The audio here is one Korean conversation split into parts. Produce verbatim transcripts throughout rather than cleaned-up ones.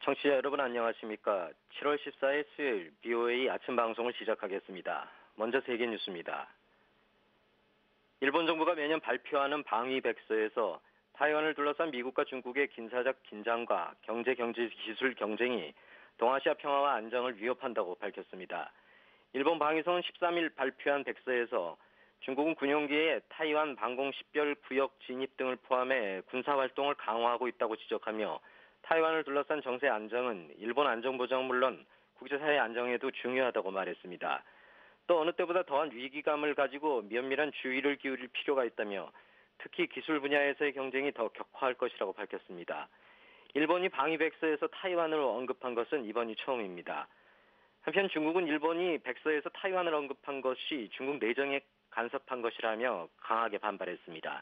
청취자 여러분 안녕하십니까. 칠월 십사일 수요일 비오에이 아침 방송을 시작하겠습니다. 먼저 세계 뉴스입니다. 일본 정부가 매년 발표하는 방위 백서에서 타이완을 둘러싼 미국과 중국의 군사적 긴장과 경제 경제 기술 경쟁이 동아시아 평화와 안정을 위협한다고 밝혔습니다. 일본 방위성은 십삼일 발표한 백서에서 중국은 군용기의 타이완 방공 식별 구역 진입 등을 포함해 군사활동을 강화하고 있다고 지적하며 타이완을 둘러싼 정세 안정은 일본 안정보장은 물론 국제사회 안정에도 중요하다고 말했습니다. 또 어느 때보다 더한 위기감을 가지고 면밀한 주의를 기울일 필요가 있다며 특히 기술 분야에서의 경쟁이 더 격화할 것이라고 밝혔습니다. 일본이 방위 백서에서 타이완을 언급한 것은 이번이 처음입니다. 한편 중국은 일본이 백서에서 타이완을 언급한 것이 중국 내정에 간섭한 것이라며 강하게 반발했습니다.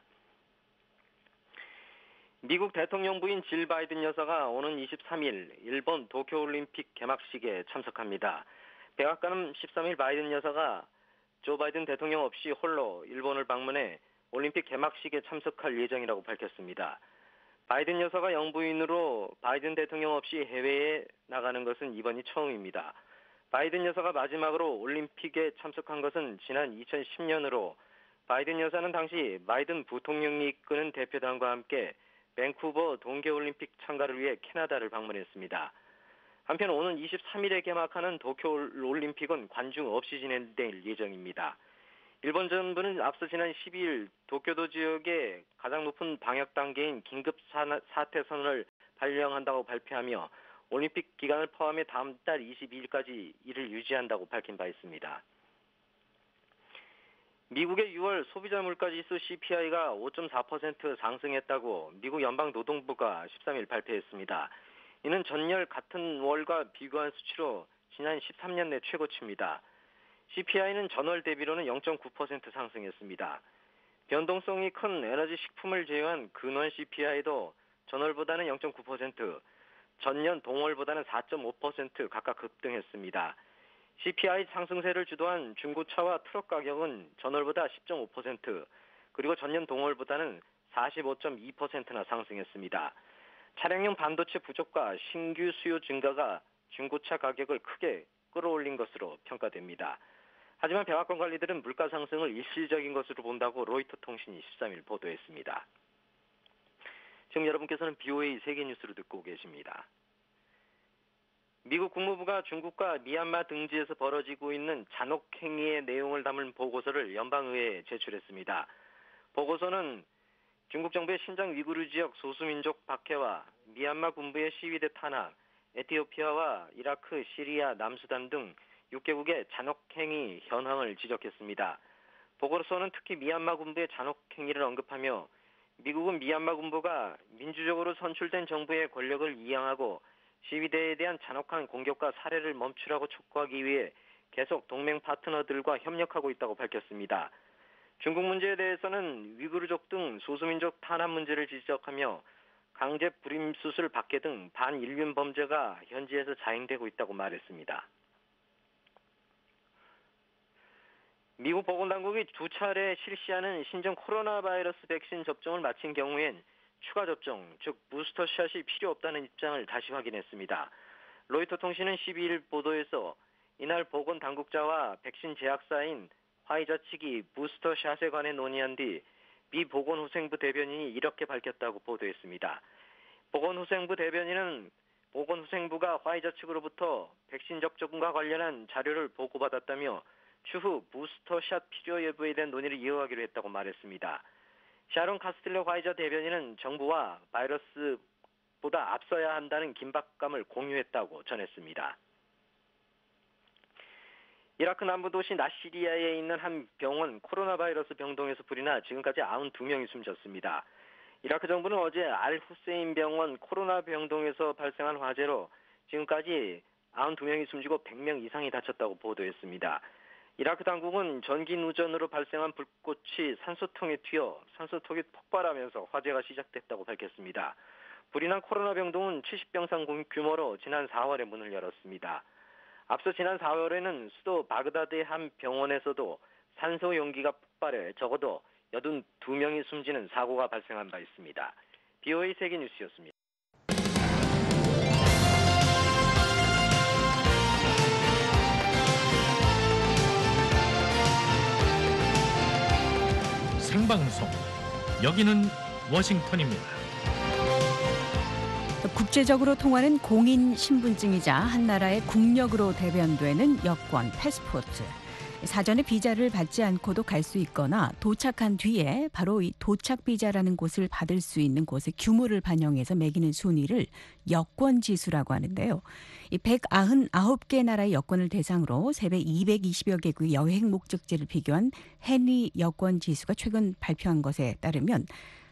미국 대통령 부인 질 바이든 여사가 오는 이십삼일 일본 도쿄올림픽 개막식에 참석합니다. 백악관은 십삼일 바이든 여사가 조 바이든 대통령 없이 홀로 일본을 방문해 올림픽 개막식에 참석할 예정이라고 밝혔습니다. 바이든 여사가 영부인으로 바이든 대통령 없이 해외에 나가는 것은 이번이 처음입니다. 바이든 여사가 마지막으로 올림픽에 참석한 것은 지난 이천십년으로 바이든 여사는 당시 바이든 부통령이 이끄는 대표단과 함께 밴쿠버 동계올림픽 참가를 위해 캐나다를 방문했습니다. 한편 오는 이십삼일에 개막하는 도쿄올림픽은 관중 없이 진행될 예정입니다. 일본 정부는 앞서 지난 십이일 도쿄도 지역의 가장 높은 방역 단계인 긴급 사태 선언을 발령한다고 발표하며 올림픽 기간을 포함해 다음 달 이십이일까지 이를 유지한다고 밝힌 바 있습니다. 미국의 유월 소비자 물가지수 씨피아이가 오 점 사 퍼센트 상승했다고 미국 연방노동부가 십삼일 발표했습니다. 이는 전년 같은 월과 비교한 수치로 지난 십삼년 내 최고치입니다. 씨피아이는 전월 대비로는 영 점 구 퍼센트 상승했습니다. 변동성이 큰 에너지 식품을 제외한 근원 씨피아이도 전월보다는 영 점 구 퍼센트, 전년 동월보다는 사 점 오 퍼센트 각각 급등했습니다. 씨피아이 상승세를 주도한 중고차와 트럭 가격은 전월보다 십 점 오 퍼센트, 그리고 전년 동월보다는 사십오 점 이 퍼센트나 상승했습니다. 차량용 반도체 부족과 신규 수요 증가가 중고차 가격을 크게 끌어올린 것으로 평가됩니다. 하지만 백악관 관리들은 물가 상승을 일시적인 것으로 본다고 로이터 통신이 십삼일 보도했습니다. 지금 여러분께서는 비오에이 세계뉴스를 듣고 계십니다. 미국 국무부가 중국과 미얀마 등지에서 벌어지고 있는 잔혹 행위의 내용을 담은 보고서를 연방의회에 제출했습니다. 보고서는 중국 정부의 신장 위구르 지역 소수민족 박해와 미얀마 군부의 시위대 탄압, 에티오피아와 이라크, 시리아, 남수단 등 육 개국의 잔혹 행위 현황을 지적했습니다. 보고서는 특히 미얀마 군부의 잔혹 행위를 언급하며 미국은 미얀마 군부가 민주적으로 선출된 정부의 권력을 이양하고 시위대에 대한 잔혹한 공격과 살해를 멈추라고 촉구하기 위해 계속 동맹 파트너들과 협력하고 있다고 밝혔습니다. 중국 문제에 대해서는 위구르족 등 소수민족 탄압 문제를 지적하며 강제 불임수술 박해 등 반인륜 범죄가 현지에서 자행되고 있다고 말했습니다. 미국 보건당국이 두 차례 실시하는 신종 코로나 바이러스 백신 접종을 마친 경우엔 추가 접종, 즉 부스터샷이 필요 없다는 입장을 다시 확인했습니다. 로이터 통신은 십이일 보도에서 이날 보건당국자와 백신 제약사인 화이자 측이 부스터샷에 관해 논의한 뒤 미 보건후생부 대변인이 이렇게 밝혔다고 보도했습니다. 보건후생부 대변인은 보건후생부가 화이자 측으로부터 백신 접종과 관련한 자료를 보고받았다며 추후 부스터샷 필요 여부에 대한 논의를 이어가기로 했다고 말했습니다. 샤론 카스틸러 화이자 대변인은 정부와 바이러스보다 앞서야 한다는 긴박감을 공유했다고 전했습니다. 이라크 남부 도시 나시리아에 있는 한 병원 코로나 바이러스 병동에서 불이 나 지금까지 구십이 명이 숨졌습니다. 이라크 정부는 어제 알 후세인 병원 코로나 병동에서 발생한 화재로 지금까지 구십이 명이 숨지고 백 명 이상이 다쳤다고 보도했습니다. 이라크 당국은 전기 누전으로 발생한 불꽃이 산소통에 튀어 산소통이 폭발하면서 화재가 시작됐다고 밝혔습니다. 불이 난 코로나 병동은 칠십 병상 규모로 지난 사월에 문을 열었습니다. 앞서 지난 사월에는 수도 바그다드의 한 병원에서도 산소 용기가 폭발해 적어도 팔십이 명이 숨지는 사고가 발생한 바 있습니다. 비오에이 세계뉴스였습니다. 생방송. 여기는 워싱턴입니다. 국제적으로 통하는 공인 신분증이자 한 나라의 국력으로 대변되는 여권, 패스포트. 사전에 비자를 받지 않고도 갈 수 있거나 도착한 뒤에 바로 이 도착 비자라는 곳을 받을 수 있는 곳의 규모를 반영해서 매기는 순위를 여권 지수라고 하는데요. 이 백구십구 개 나라의 여권을 대상으로 세계 이백이십여 개국의 여행 목적지를 비교한 헨리 여권 지수가 최근 발표한 것에 따르면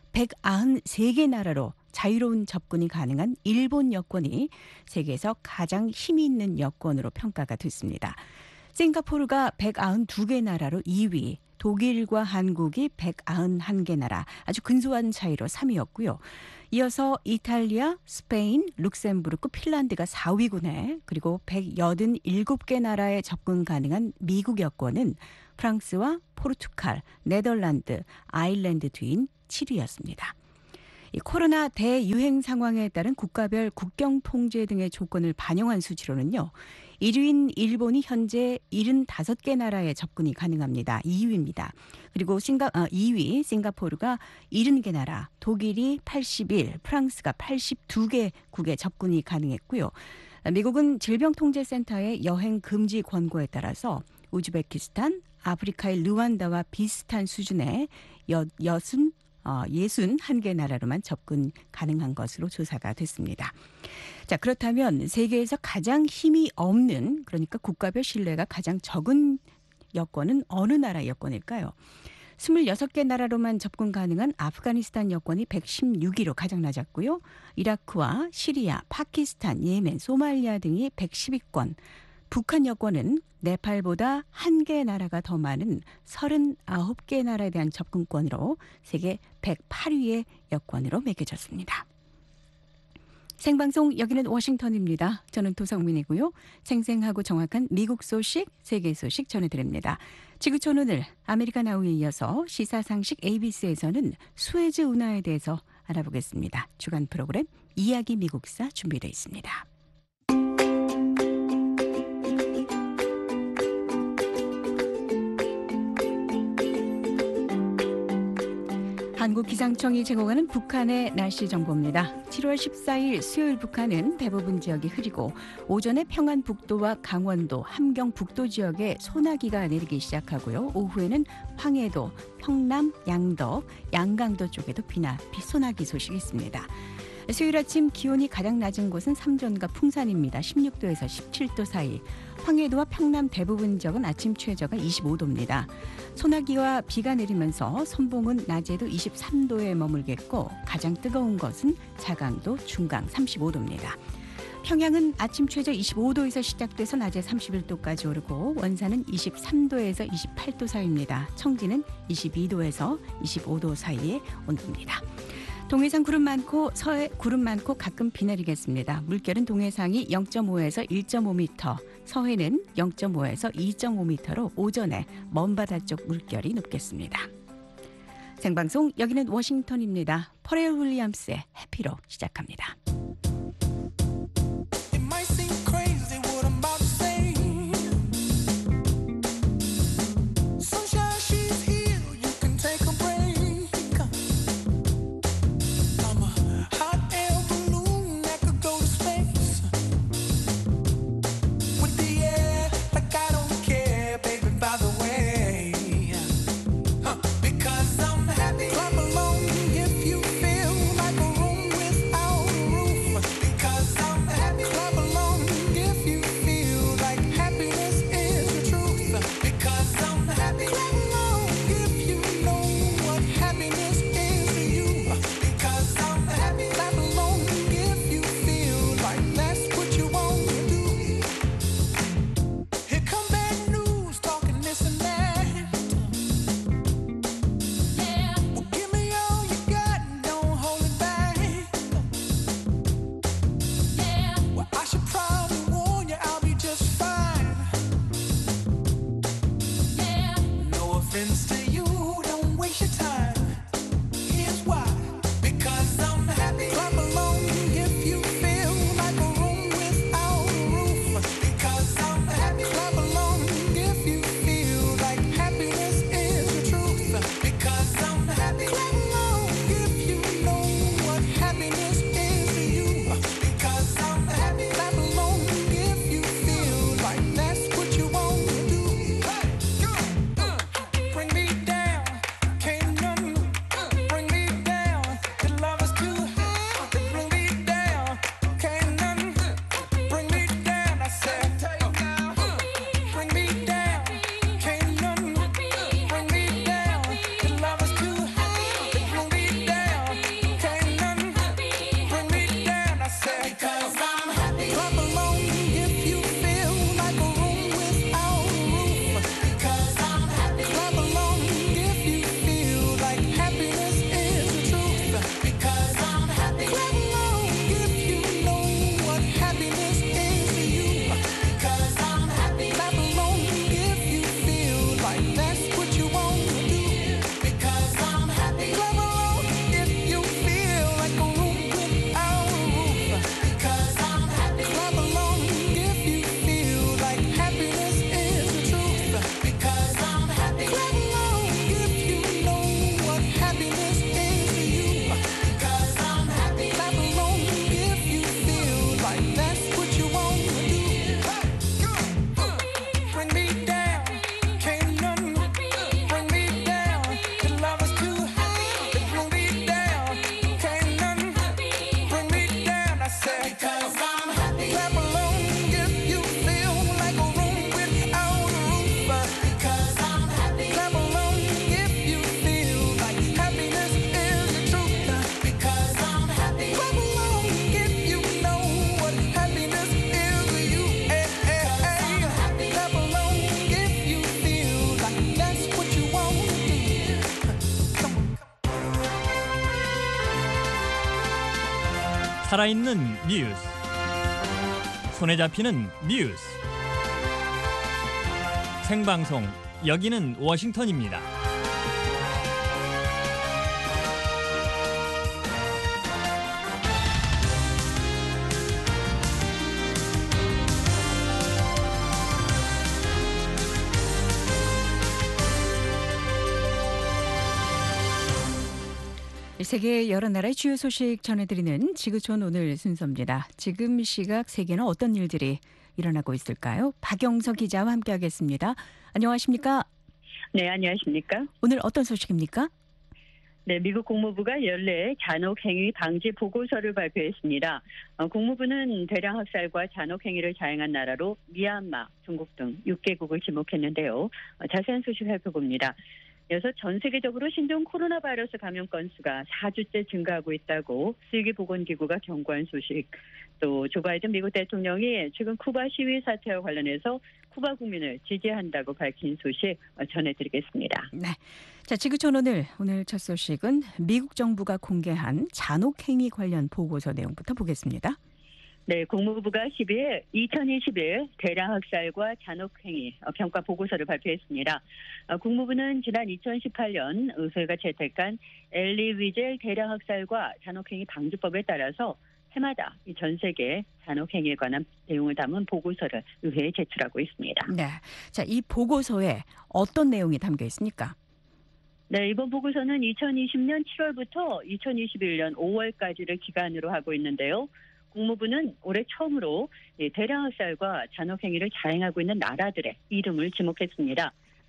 백구십삼 개 나라로 자유로운 접근이 가능한 일본 여권이 세계에서 가장 힘이 있는 여권으로 평가가 됐습니다. 싱가포르가 백구십이 개 나라로 이 위, 독일과 한국이 백구십일 개 나라, 아주 근소한 차이로 삼 위였고요. 이어서 이탈리아, 스페인, 룩셈부르크, 핀란드가 사 위군에, 그리고 백팔십칠 개 나라에 접근 가능한 미국 여권은 프랑스와 포르투갈, 네덜란드, 아일랜드 뒤인 칠 위였습니다. 이 코로나 대유행 상황에 따른 국가별 국경 통제 등의 조건을 반영한 수치로는요. 일 위인 일본이 현재 칠십오 개 나라에 접근이 가능합니다. 이 위입니다. 그리고 싱가, 아, 이 위 싱가포르가 칠십 개 나라, 독일이 팔십일, 프랑스가 팔십이 개국에 접근이 가능했고요. 미국은 질병통제센터의 여행 금지 권고에 따라서 우즈베키스탄, 아프리카의 르완다와 비슷한 수준의 여, 여순 어, 육십일 개 나라로만 접근 가능한 것으로 조사가 됐습니다. 자, 그렇다면 세계에서 가장 힘이 없는, 그러니까 국가별 신뢰가 가장 적은 여권은 어느 나라 여권일까요? 이십육 개 나라로만 접근 가능한 아프가니스탄 여권이 백십육 위로 가장 낮았고요. 이라크와 시리아, 파키스탄, 예멘, 소말리아 등이 백십 위권, 북한 여권은 네팔보다 한 개 나라가 더 많은 서른아홉 개 나라에 대한 접근권으로 세계 백팔 위의 여권으로 매겨졌습니다. 생방송 여기는 워싱턴입니다. 저는 도성민이고요. 생생하고 정확한 미국 소식, 세계 소식 전해드립니다. 지구촌 오늘 아메리칸 아우에 이어서 시사상식 에이비씨에서는 수에즈 운하에 대해서 알아보겠습니다. 주간 프로그램 이야기 미국사 준비되어 있습니다. 한국기상청이 제공하는 북한의 날씨 정보입니다. 칠월 십사일 수요일 북한은 대부분 지역이 흐리고 오전에 평안북도와 강원도, 함경북도 지역에 소나기가 내리기 시작하고요. 오후에는 황해도, 평남, 양덕, 양강도 쪽에도 비나 비소나기 소식이 있습니다. 수요일 아침 기온이 가장 낮은 곳은 삼전과 풍산입니다. 십육 도에서 십칠 도 사이. 황해도와 평남 대부분 지역은 아침 최저가 이십오 도입니다. 소나기와 비가 내리면서 선봉은 낮에도 이십삼 도에 머물겠고 가장 뜨거운 것은 자강도, 중강 삼십오 도입니다. 평양은 아침 최저 이십오 도에서 시작돼서 낮에 삼십일 도까지 오르고 원산은 이십삼 도에서 이십팔 도 사이입니다. 청진은 이십이 도에서 이십오 도 사이의 온도입니다. 동해상 구름 많고 서해 구름 많고 가끔 비 내리겠습니다. 물결은 동해상이 영 점 오에서 일 점 오 미터, 서해는 영 점 오에서 이 점 오 미터로 오전에 먼바다 쪽 물결이 높겠습니다. 생방송 여기는 워싱턴입니다. 퍼렐 윌리엄스의 해피로 시작합니다. Clap along if you feel like a room without a roof. 살아있는 뉴스, 손에 잡히는 뉴스, 생방송 여기는 워싱턴입니다. 세계 여러 나라의 주요 소식 전해드리는 지구촌 오늘 순서입니다. 지금 시각 세계는 어떤 일들이 일어나고 있을까요? 박영석 기자와 함께하겠습니다. 안녕하십니까? 네, 안녕하십니까? 오늘 어떤 소식입니까? 네, 미국 국무부가 연례 잔혹행위 방지 보고서를 발표했습니다. 어, 국무부는 대량 학살과 잔혹행위를 자행한 나라로 미얀마, 중국 등 육 개국을 지목했는데요. 어, 자세한 소식 살펴봅니다. 이어서 전 세계적으로 신종 코로나 바이러스 감염 건수가 사 주째 증가하고 있다고 세계보건기구가 경고한 소식, 또 조 바이든 미국 대통령이 최근 쿠바 시위 사태와 관련해서 쿠바 국민을 지지한다고 밝힌 소식 전해드리겠습니다. 네, 자 지구촌 오늘 오늘 첫 소식은 미국 정부가 공개한 잔혹행위 관련 보고서 내용부터 보겠습니다. 네, 국무부가 십이일 이천이십일 대량 학살과 잔혹행위 평가 보고서를 발표했습니다. 국무부는 지난 이천십팔년 의회가 채택한 엘리 위젤 대량 학살과 잔혹행위 방지법에 따라서 해마다 전 세계 잔혹행위에 관한 내용을 담은 보고서를 의회에 제출하고 있습니다. 네, 자 이 보고서에 어떤 내용이 담겨 있습니까? 네, 이번 보고서는 이천이십년 칠월부터 이천이십일년 오월까지를 기간으로 하고 있는데요. 국무부는 올해 처음으로 대량 학살과 잔혹행위를 자행하고 있는 나라들의 이름을 지목했습니다.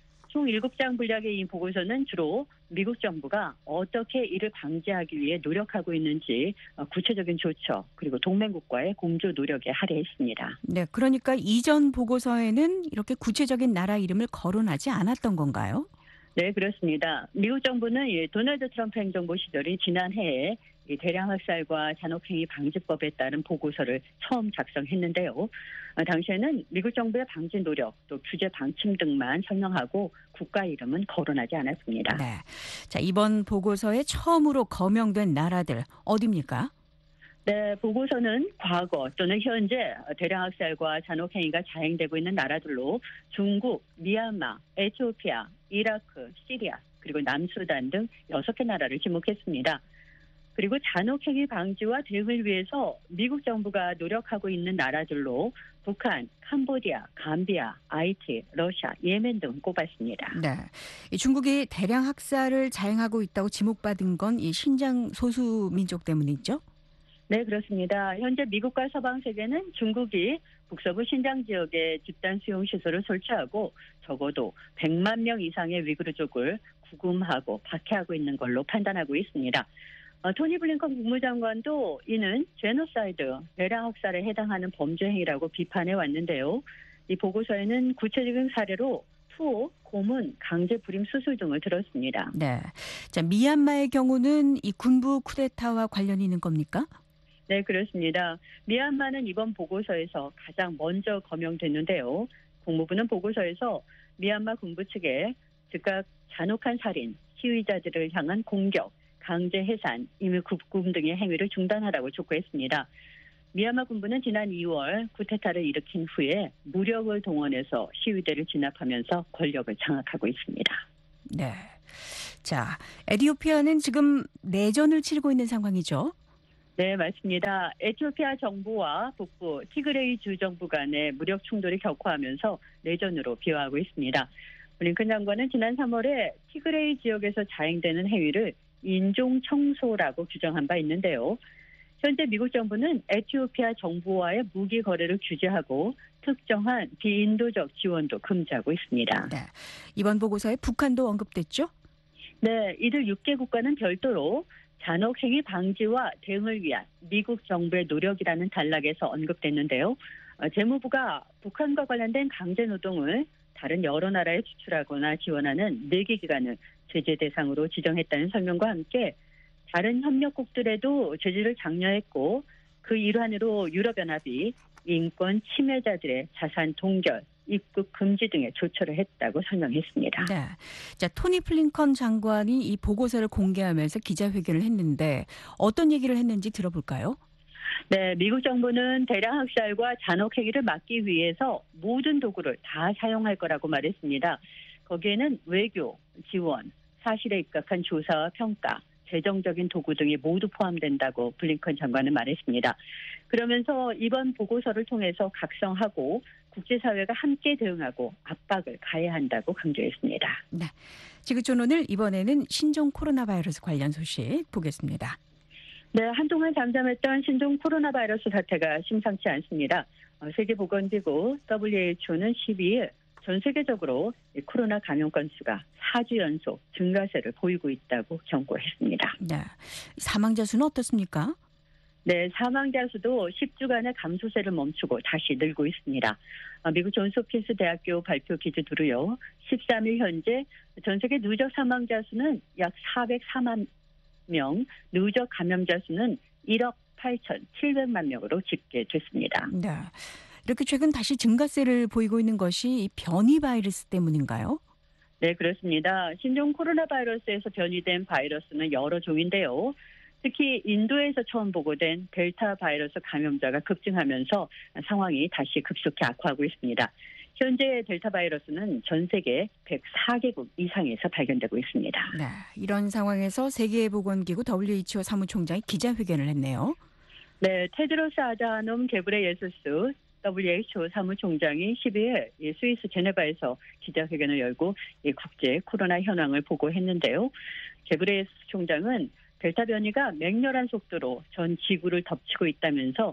총 일곱 장 분량의 이 보고서는 주로 미국 정부가 어떻게 이를 방지하기 위해 노력하고 있는지 구체적인 조처 그리고 동맹국과의 공조 노력에 할애했습니다. 네, 그러니까 이전 보고서에는 이렇게 구체적인 나라 이름을 거론하지 않았던 건가요? 네, 그렇습니다. 미국 정부는 도널드 트럼프 행정부 시절인 지난해에 이 대량 학살과 잔혹행위 방지법에 따른 보고서를 처음 작성했는데요. 당시에는 미국 정부의 방지 노력, 또 규제 방침 등만 설명하고 국가 이름은 거론하지 않았습니다. 네, 자 이번 보고서에 처음으로 거명된 나라들 어디입니까? 네, 보고서는 과거 또는 현재 대량 학살과 잔혹행위가 자행되고 있는 나라들로 중국, 미얀마, 에티오피아, 이라크, 시리아, 그리고 남수단 등 여섯 개 나라를 지목했습니다. 그리고 잔혹행위 방지와 대응을 위해서 미국 정부가 노력하고 있는 나라들로 북한, 캄보디아, 감비아, 아이티, 러시아, 예멘 등 꼽았습니다. 네, 이 중국이 대량 학살을 자행하고 있다고 지목받은 건 이 신장 소수 민족 때문이죠? 네, 그렇습니다. 현재 미국과 서방 세계는 중국이 북서부 신장 지역에 집단 수용 시설을 설치하고 적어도 백만 명 이상의 위구르족을 구금하고 박해하고 있는 걸로 판단하고 있습니다. 어, 토니 블링컨 국무장관도 이는 제노사이드, 대량 학살에 해당하는 범죄 행위라고 비판해 왔는데요. 이 보고서에는 구체적인 사례로 투옥, 고문, 강제 불임 수술 등을 들었습니다. 네, 자 미얀마의 경우는 이 군부 쿠데타와 관련이 있는 겁니까? 네, 그렇습니다. 미얀마는 이번 보고서에서 가장 먼저 거명됐는데요. 국무부는 보고서에서 미얀마 군부 측에 즉각 잔혹한 살인, 시위자들을 향한 공격, 강제 해산, 임의 구금 등의 행위를 중단하라고 촉구했습니다. 미얀마 군부는 지난 이월 쿠데타를 일으킨 후에 무력을 동원해서 시위대를 진압하면서 권력을 장악하고 있습니다. 네, 자 에티오피아는 지금 내전을 치르고 있는 상황이죠? 네, 맞습니다. 에티오피아 정부와 북부 티그레이 주 정부 간의 무력 충돌이 격화하면서 내전으로 비화하고 있습니다. 블링컨 장관은 지난 삼월에 티그레이 지역에서 자행되는 행위를 인종 청소라고 규정한 바 있는데요. 현재 미국 정부는 에티오피아 정부와의 무기 거래를 규제하고 특정한 비인도적 지원도 금지하고 있습니다. 네, 이번 보고서에 북한도 언급됐죠? 네, 이들 육 개 국가는 별도로 잔혹행위 방지와 대응을 위한 미국 정부의 노력이라는 단락에서 언급됐는데요. 재무부가 북한과 관련된 강제노동을 다른 여러 나라에 수출하거나 지원하는 네 개 기관을 제재 대상으로 지정했다는 설명과 함께 다른 협력국들에도 제재를 장려했고 그 일환으로 유럽연합이 인권 침해자들의 자산 동결, 입국 금지 등의 조처를 했다고 설명했습니다. 네, 자 토니 블링컨 장관이 이 보고서를 공개하면서 기자회견을 했는데 어떤 얘기를 했는지 들어볼까요? 네, 미국 정부는 대량 학살과 잔혹 행위를 막기 위해서 모든 도구를 다 사용할 거라고 말했습니다. 거기에는 외교, 지원, 사실에 입각한 조사와 평가, 재정적인 도구 등이 모두 포함된다고 블링컨 장관은 말했습니다. 그러면서 이번 보고서를 통해서 각성하고 국제사회가 함께 대응하고 압박을 가해야 한다고 강조했습니다. 네, 지구촌 오늘 이번에는 신종 코로나 바이러스 관련 소식 보겠습니다. 네, 한동안 잠잠했던 신종 코로나 바이러스 사태가 심상치 않습니다. 세계보건기구 더블유에이치오는 십이일 전 세계적으로 코로나 감염 건수가 사 주 연속 증가세를 보이고 있다고 경고했습니다. 네, 사망자 수는 어떻습니까? 네, 사망자 수도 십 주간의 감소세를 멈추고 다시 늘고 있습니다. 미국 존스홉킨스 대학교 발표 기준으로요, 십삼일 현재 전 세계 누적 사망자 수는 약 사백사만 명, 누적 감염자 수는 일억 팔천칠백만 명으로 집계됐습니다. 네, 이렇게 최근 다시 증가세를 보이고 있는 것이 이 변이 바이러스 때문인가요? 네, 그렇습니다. 신종 코로나 바이러스에서 변이된 바이러스는 여러 종인데요. 특히 인도에서 처음 보고된 델타 바이러스 감염자가 급증하면서 상황이 다시 급속히 악화하고 있습니다. 현재 델타 바이러스는 전 세계 백사 개국 이상에서 발견되고 있습니다. 네, 이런 상황에서 세계보건기구 더블유에이치오 사무총장이 기자회견을 했네요. 네, 테드로스 아다놈 게브레예수스 더블유에이치오 사무총장이 십이일 스위스 제네바에서 기자회견을 열고 국제 코로나 현황을 보고했는데요. 게브레예수스 총장은 델타 변이가 맹렬한 속도로 전 지구를 덮치고 있다면서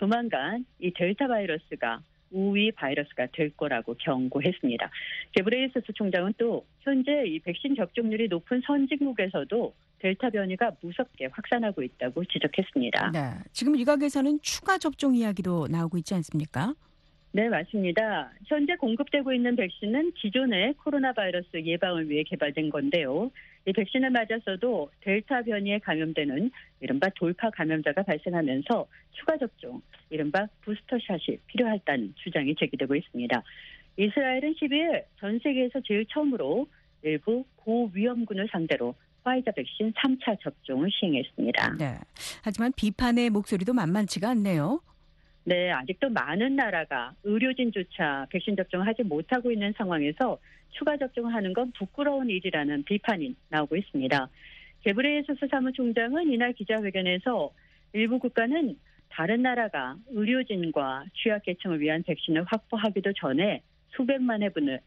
조만간 이 델타 바이러스가 우위 바이러스가 될 거라고 경고했습니다. 게브레예수스 총장은 또 현재 이 백신 접종률이 높은 선진국에서도 델타 변이가 무섭게 확산하고 있다고 지적했습니다. 네, 지금 일각에서는 추가 접종 이야기도 나오고 있지 않습니까? 네, 맞습니다. 현재 공급되고 있는 백신은 기존의 코로나 바이러스 예방을 위해 개발된 건데요. 이 백신을 맞았어도 델타 변이에 감염되는 이른바 돌파 감염자가 발생하면서 추가 접종, 이른바 부스터샷이 필요하다는 주장이 제기되고 있습니다. 이스라엘은 십이일 전 세계에서 제일 처음으로 일부 고위험군을 상대로 화이자 백신 삼 차 접종을 시행했습니다. 네, 하지만 비판의 목소리도 만만치가 않네요. 네, 아직도 많은 나라가 의료진조차 백신 접종하지 못하고 있는 상황에서 추가 접종하는 건 부끄러운 일이라는 비판이 나오고 있습니다. 게브레예수스 사무총장은 이날 기자회견에서 일부 국가는 다른 나라가 의료진과 취약계층을 위한 백신을 확보하기도 전에 수백만 회분을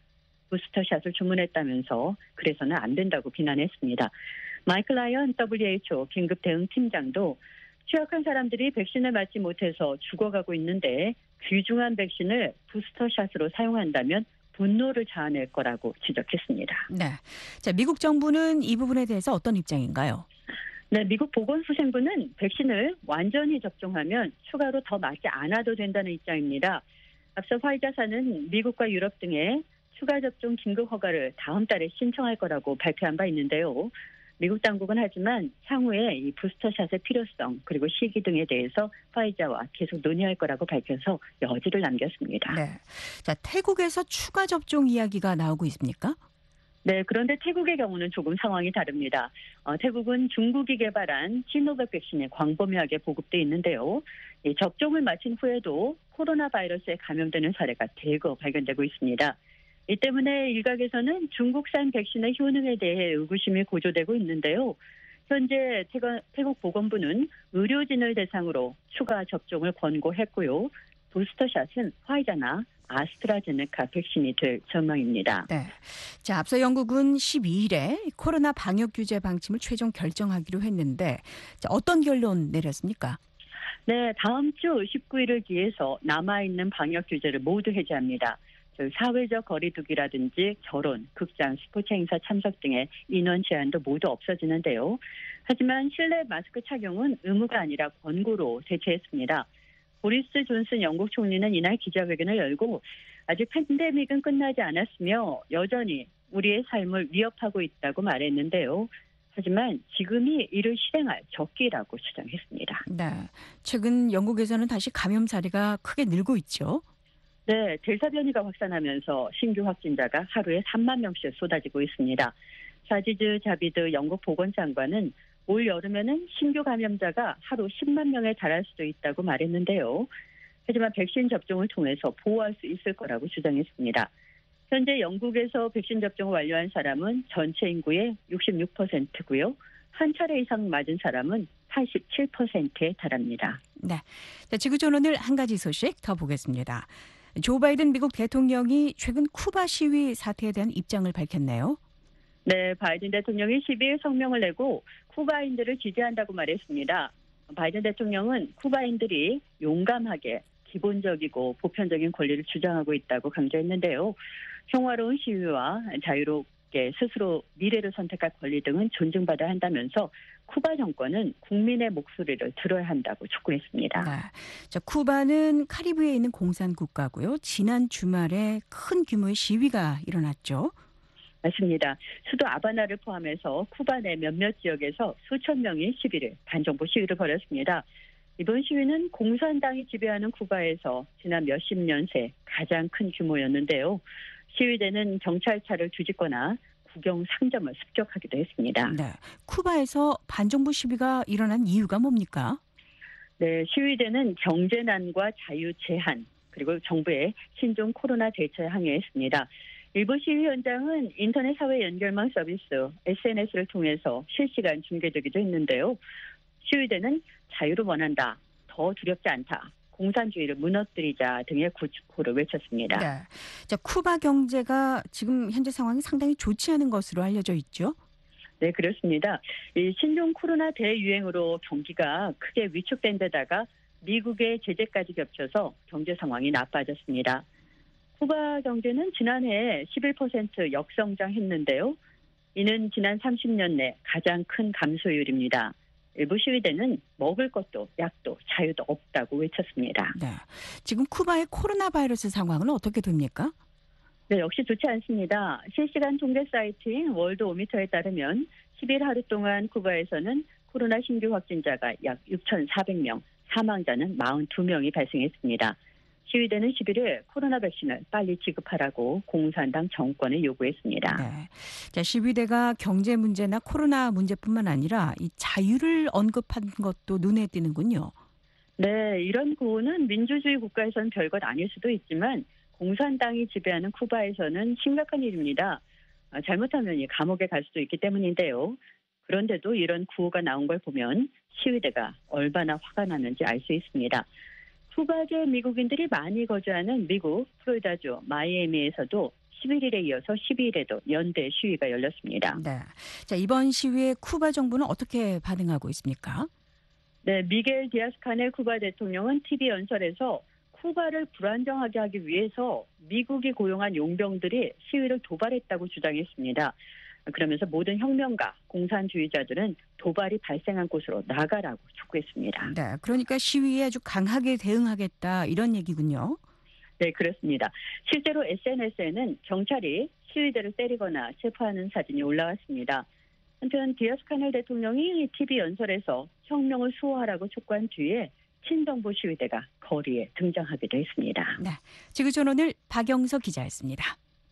부스터샷을 주문했다면서 그래서는 안 된다고 비난했습니다. 마이클 라이언 더블유에이치오 긴급대응팀장도 취약한 사람들이 백신을 맞지 못해서 죽어가고 있는데 귀중한 백신을 부스터샷으로 사용한다면 분노를 자아낼 거라고 지적했습니다. 네, 자, 미국 정부는 이 부분에 대해서 어떤 입장인가요? 네, 미국 보건소생부는 백신을 완전히 접종하면 추가로 더 맞지 않아도 된다는 입장입니다. 앞서 화이자사는 미국과 유럽 등에 추가 접종 긴급 허가를 다음 달에 신청할 거라고 발표한 바 있는데요. 미국 당국은 하지만 향후에 이 부스터샷의 필요성 그리고 시기 등에 대해서 화이자와 계속 논의할 거라고 밝혀서 여지를 남겼습니다. 네, 자, 태국에서 추가 접종 이야기가 나오고 있습니까? 네, 그런데 태국의 경우는 조금 상황이 다릅니다. 어, 태국은 중국이 개발한 시노백 백신이 광범위하게 보급돼 있는데요. 이 접종을 마친 후에도 코로나 바이러스에 감염되는 사례가 대거 발견되고 있습니다. 이 때문에 일각에서는 중국산 백신의 효능에 대해 의구심이 고조되고 있는데요. 현재 태국 보건부는 의료진을 대상으로 추가 접종을 권고했고요. 부스터샷은 화이자나 아스트라제네카 백신이 될 전망입니다. 네, 자, 앞서 영국은 십이일에 코로나 방역 규제 방침을 최종 결정하기로 했는데 자, 어떤 결론 내렸습니까? 네, 다음 주 십구일을 기해서 남아있는 방역 규제를 모두 해제합니다. 사회적 거리두기라든지 결혼, 극장, 스포츠 행사 참석 등의 인원 제한도 모두 없어지는데요. 하지만 실내 마스크 착용은 의무가 아니라 권고로 대체했습니다. 보리스 존슨 영국 총리는 이날 기자회견을 열고 아직 팬데믹은 끝나지 않았으며 여전히 우리의 삶을 위협하고 있다고 말했는데요. 하지만 지금이 이를 실행할 적기라고 주장했습니다. 네, 최근 영국에서는 다시 감염 사례가 크게 늘고 있죠. 네, 델타 변이가 확산하면서 신규 확진자가 하루에 삼만 명씩 쏟아지고 있습니다. 사지드 자비드 영국 보건장관은 올 여름에는 신규 감염자가 하루 십만 명에 달할 수도 있다고 말했는데요. 하지만 백신 접종을 통해서 보호할 수 있을 거라고 주장했습니다. 현재 영국에서 백신 접종을 완료한 사람은 전체 인구의 육십육 퍼센트고요. 한 차례 이상 맞은 사람은 팔십칠 퍼센트에 달합니다. 네. 자, 지구촌 오늘 한 가지 소식 더 보겠습니다. 조 바이든 미국 대통령이 최근 쿠바 시위 사태에 대한 입장을 밝혔네요. 네, 바이든 대통령이 십이일 성명을 내고 쿠바인들을 지지한다고 말했습니다. 바이든 대통령은 쿠바인들이 용감하게 기본적이고 보편적인 권리를 주장하고 있다고 강조했는데요. 평화로운 시위와 자유롭게 스스로 미래를 선택할 권리 등은 존중받아야 한다면서 쿠바 정권은 국민의 목소리를 들어야 한다고 촉구했습니다. 네. 자, 쿠바는 카리브해에 있는 공산 국가고요. 지난 주말에 큰 규모의 시위가 일어났죠. 맞습니다. 수도 아바나를 포함해서 쿠바 내 몇몇 지역에서 수천 명이 십일일 반정부 시위를 벌였습니다. 이번 시위는 공산당이 지배하는 쿠바에서 지난 몇십 년 새 가장 큰 규모였는데요. 시위대는 경찰차를 뒤집거나 국영 상점을 습격하기도 했습니다. 네. 쿠바에서 반정부 시위가 일어난 이유가 뭡니까? 네, 시위대는 경제난과 자유 제한 그리고 정부의 신종 코로나 대처에 항의했습니다. 일부 시위 현장은 인터넷 사회 연결망 서비스 에스엔에스를 통해서 실시간 중계되기도 했는데요. 시위대는 자유를 원한다, 더 두렵지 않다, 공산주의를 무너뜨리자 등의 구호를 외쳤습니다. 네. 자, 쿠바 경제가 지금 현재 상황이 상당히 좋지 않은 것으로 알려져 있죠. 네, 그렇습니다. 이 신종 코로나 대유행으로 경기가 크게 위축된 데다가 미국의 제재까지 겹쳐서 경제 상황이 나빠졌습니다. 쿠바 경제는 지난해 십일 퍼센트 역성장했는데요. 이는 지난 삼십 년 내 가장 큰 감소율입니다. 일부 시위대는 먹을 것도 약도 자유도 없다고 외쳤습니다. 네. 지금 쿠바의 코로나 바이러스 상황은 어떻게 됩니까? 네, 역시 좋지 않습니다. 실시간 통계 사이트인 월드오미터에 따르면 십일 하루 동안 쿠바에서는 코로나 신규 확진자가 약 육천사백 명, 사망자는 사십이 명이 발생했습니다. 시위대는 십일일 코로나 백신을 빨리 지급하라고 공산당 정권에 요구했습니다. 네. 자, 시위대가 경제 문제나 코로나 문제뿐만 아니라 이 자유를 언급한 것도 눈에 띄는군요. 네, 이런 구호는 민주주의 국가에서는 별것 아닐 수도 있지만 공산당이 지배하는 쿠바에서는 심각한 일입니다. 잘못하면 감옥에 갈 수도 있기 때문인데요. 그런데도 이런 구호가 나온 걸 보면 시위대가 얼마나 화가 나는지 알 수 있습니다. 쿠바계 미국인들이 많이 거주하는 미국 플로리다주 마이애미에서도 십일일에 이어서 십이일에도 연대 시위가 열렸습니다. 네. 자, 이번 시위에 쿠바 정부는 어떻게 반응하고 있습니까? 네, 미겔 디아스카넬 쿠바 대통령은 티비 연설에서 쿠바를 불안정하게 하기 위해서 미국이 고용한 용병들이 시위를 도발했다고 주장했습니다. 그러면서 모든 혁명가, 공산주의자들은 도발이 발생한 곳으로 나가라고 촉구했습니다. 네, 그러니까 시위에 아주 강하게 대응하겠다 이런 얘기군요. 네, 그렇습니다. 실제로 에스엔에스에는 경찰이 시위대를 때리거나 체포하는 사진이 올라왔습니다. 한편 디아스카넬 대통령이 티비 연설에서 혁명을 수호하라고 촉구한 뒤에 친정부 시위대가 거리에 등장하기도 했습니다. 네, 지구촌 오늘 박영석 기자였습니다.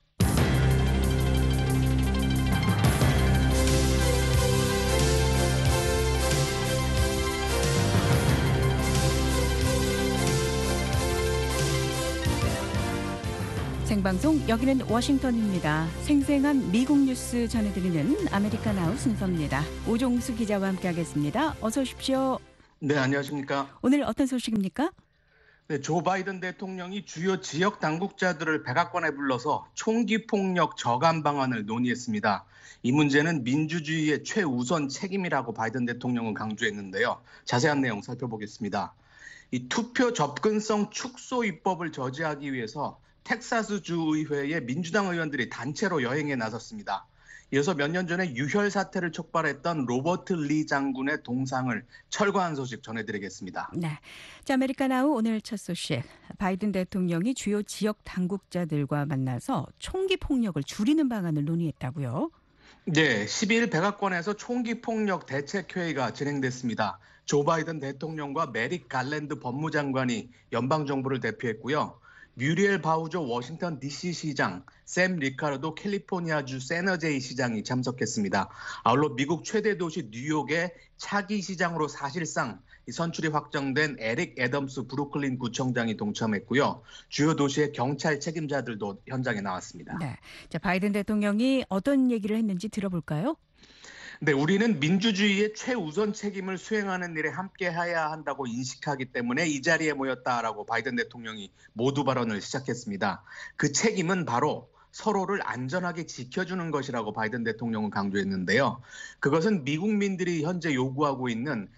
생방송 여기는 워싱턴입니다. 생생한 미국 뉴스 전해드리는 아메리카나우 순서입니다. 오종수 기자와 함께하겠습니다. 어서 오십시오. 네, 안녕하십니까. 오늘 어떤 소식입니까? 네, 조 바이든 대통령이 주요 지역 당국자들을 백악관에 불러서 총기 폭력 저감 방안을 논의했습니다. 이 문제는 민주주의의 최우선 책임이라고 바이든 대통령은 강조했는데요. 자세한 내용 살펴보겠습니다. 이 투표 접근성 축소 입법을 저지하기 위해서 텍사스 주의회의 민주당 의원들이 단체로 여행에 나섰습니다. 이어서 몇 년 전에 유혈 사태를 촉발했던 로버트 리 장군의 동상을 철거한 소식 전해드리겠습니다. 네, 자, 아메리카나우 오늘 첫 소식. 바이든 대통령이 주요 지역 당국자들과 만나서 총기 폭력을 줄이는 방안을 논의했다고요? 네, 십이일 백악관에서 총기 폭력 대책회의가 진행됐습니다. 조 바이든 대통령과 메릭 갈랜드 법무장관이 연방정부를 대표했고요. 뮤리엘 바우저 워싱턴 디씨 시장, 샘 리카르도 캘리포니아주 세너제이 시장이 참석했습니다. 아울러 미국 최대 도시 뉴욕의 차기 시장으로 사실상 선출이 확정된 에릭 애덤스 브루클린 구청장이 동참했고요. 주요 도시의 경찰 책임자들도 현장에 나왔습니다. 네, 자, 바이든 대통령이 어떤 얘기를 했는지 들어볼까요? 네, 우리는 민주주의의 최우선 책임을 수행하는 일에 함께해야 한다고 인식하기 때문에 이 자리에 모였다라고 바이든 대통령이 모두 발언을 시작했습니다. 그 책임은 바로 서로를 안전하게 지켜주는 것이라고 바이든 대통령은 강조했는데요. 그것은 미국민들이 현재 요구하고 있는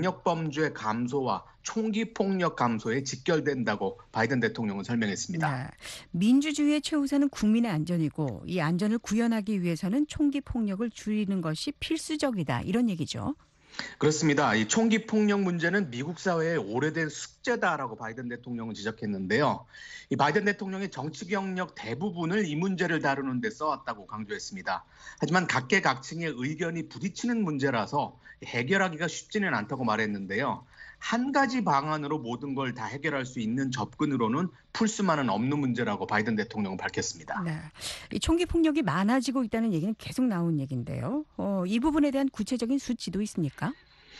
강력범죄 감소와 총기 폭력 감소에 직결된다고 바이든 대통령은 설명했습니다. 네, 민주주의의 최우선은 국민의 안전이고 이 안전을 구현하기 위해서는 총기 폭력을 줄이는 것이 필수적이다. 이런 얘기죠. 그렇습니다. 이 총기 폭력 문제는 미국 사회의 오래된 숙제다라고 바이든 대통령은 지적했는데요. 이 바이든 대통령의 정치 경력 대부분을 이 문제를 다루는 데 써왔다고 강조했습니다. 하지만 각계각층의 의견이 부딪히는 문제라서 해결하기가 쉽지는 않다고 말했는데요. 한 가지 방안으로 모든 걸 다 해결할 수 있는 접근으로는 풀 수만은 없는 문제라고 바이든 대통령은 밝혔습니다. 네, 이 총기 폭력이 많아지고 있다는 얘기는 계속 나온 얘기인데요. 어, 이 부분에 대한 구체적인 수치도 있습니까?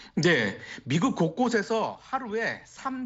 네, 미국 곳곳에서 하루에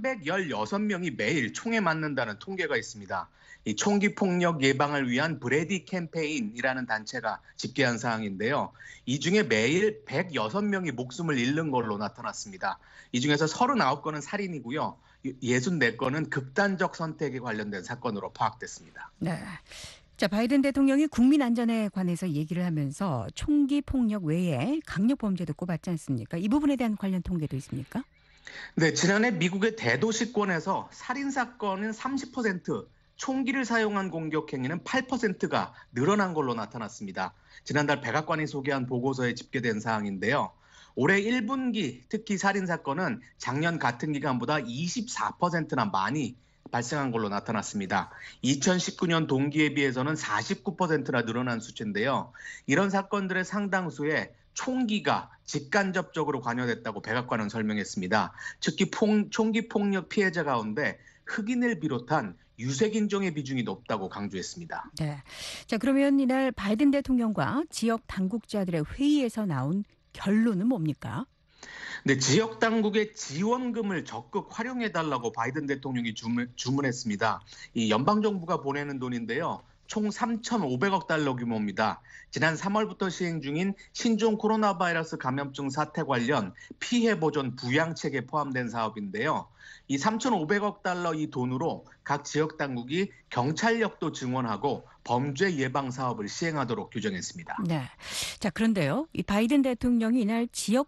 삼백십육 명이 매일 총에 맞는다는 통계가 있습니다. 이 총기 폭력 예방을 위한 브레디 캠페인이라는 단체가 집계한 사항인데요. 이 중에 매일 백육 명이 목숨을 잃는 걸로 나타났습니다. 이 중에서 삼십구 건은 살인이고요. 육십사 건은 극단적 선택에 관련된 사건으로 파악됐습니다. 네. 자, 바이든 대통령이 국민 안전에 관해서 얘기를 하면서 총기 폭력 외에 강력 범죄도 꼽았지 않습니까? 이 부분에 대한 관련 통계도 있습니까? 네, 지난해 미국의 대도시권에서 살인 사건은 삼십 퍼센트, 총기를 사용한 공격 행위는 팔 퍼센트가 늘어난 걸로 나타났습니다. 지난달 백악관이 소개한 보고서에 집계된 사항인데요. 올해 일 분기 특히 살인 사건은 작년 같은 기간보다 이십사 퍼센트나 많이 발생한 걸로 나타났습니다. 이천십구 년 동기에 비해서는 사십구 퍼센트나 늘어난 수치인데요. 이런 사건들의 상당수에 총기가 직간접적으로 관여됐다고 백악관은 설명했습니다. 특히 폭, 총기 폭력 피해자 가운데 흑인을 비롯한 유색인종의 비중이 높다고 강조했습니다. 네. 자, 그러면 이날 바이든 대통령과 지역 당국자들의 회의에서 나온 결론은 뭡니까? 네, 지역 당국의 지원금을 적극 활용해달라고 바이든 대통령이 주문, 주문했습니다. 이 연방정부가 보내는 돈인데요. 총 삼천오백억 달러 규모입니다. 지난 삼월부터 시행 중인 신종 코로나 바이러스 감염증 사태 관련 피해 보전 부양책에 포함된 사업인데요. 이 삼천오백억 달러 이 돈으로 각 지역 당국이 경찰력도 증원하고 범죄 예방 사업을 시행하도록 규정했습니다. 네. 자, 그런데요. 이 바이든 대통령이 이날 지역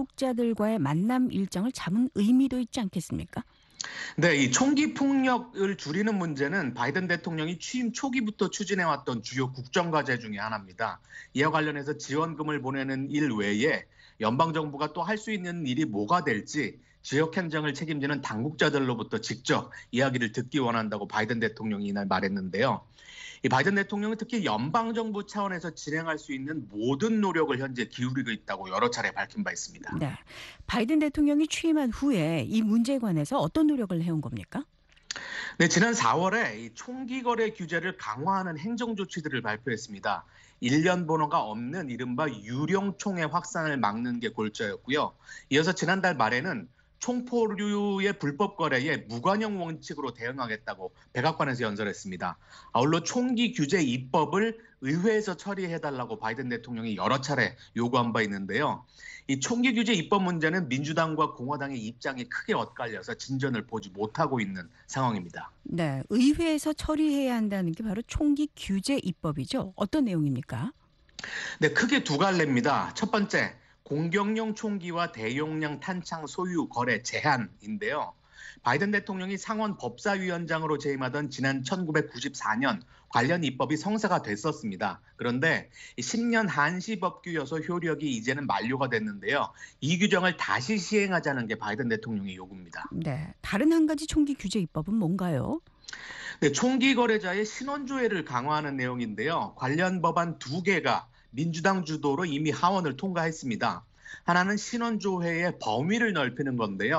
당국자들과의 만남 일정을 잡은 의미도 있지 않겠습니까? 네, 이 총기 폭력을 줄이는 문제는 바이든 대통령이 취임 초기부터 추진해왔던 주요 국정과제 중에 하나입니다. 이와 관련해서 지원금을 보내는 일 외에 연방정부가 또 할 수 있는 일이 뭐가 될지 지역 행정을 책임지는 당국자들로부터 직접 이야기를 듣기 원한다고 바이든 대통령이 이날 말했는데요. 이 바이든 대통령은 특히 연방정부 차원에서 진행할 수 있는 모든 노력을 현재 기울이고 있다고 여러 차례 밝힌 바 있습니다. 네. 바이든 대통령이 취임한 후에 이 문제에 관해서 어떤 노력을 해온 겁니까? 네, 지난 사월에 이 총기 거래 규제를 강화하는 행정 조치들을 발표했습니다. 일련 번호가 없는 이른바 유령총의 확산을 막는 게 골자였고요. 이어서 지난달 말에는 총포류의 불법 거래에 무관용 원칙으로 대응하겠다고 백악관에서 연설했습니다. 아울러 총기 규제 입법을 의회에서 처리해달라고 바이든 대통령이 여러 차례 요구한 바 있는데요. 이 총기 규제 입법 문제는 민주당과 공화당의 입장이 크게 엇갈려서 진전을 보지 못하고 있는 상황입니다. 네, 의회에서 처리해야 한다는 게 바로 총기 규제 입법이죠. 어떤 내용입니까? 네, 크게 두 갈래입니다. 첫 번째, 공격용 총기와 대용량 탄창 소유 거래 제한인데요. 바이든 대통령이 상원 법사위원장으로 재임하던 지난 천구백구십사 년 관련 입법이 성사가 됐었습니다. 그런데 십 년 한시 법규여서 효력이 이제는 만료가 됐는데요. 이 규정을 다시 시행하자는 게 바이든 대통령의 요구입니다. 네, 다른 한 가지 총기 규제 입법은 뭔가요? 네, 총기 거래자의 신원조회를 강화하는 내용인데요. 관련 법안 두 개가 민주당 주도로 이미 하원을 통과했습니다. 하나는 신원조회의 범위를 넓히는 건데요.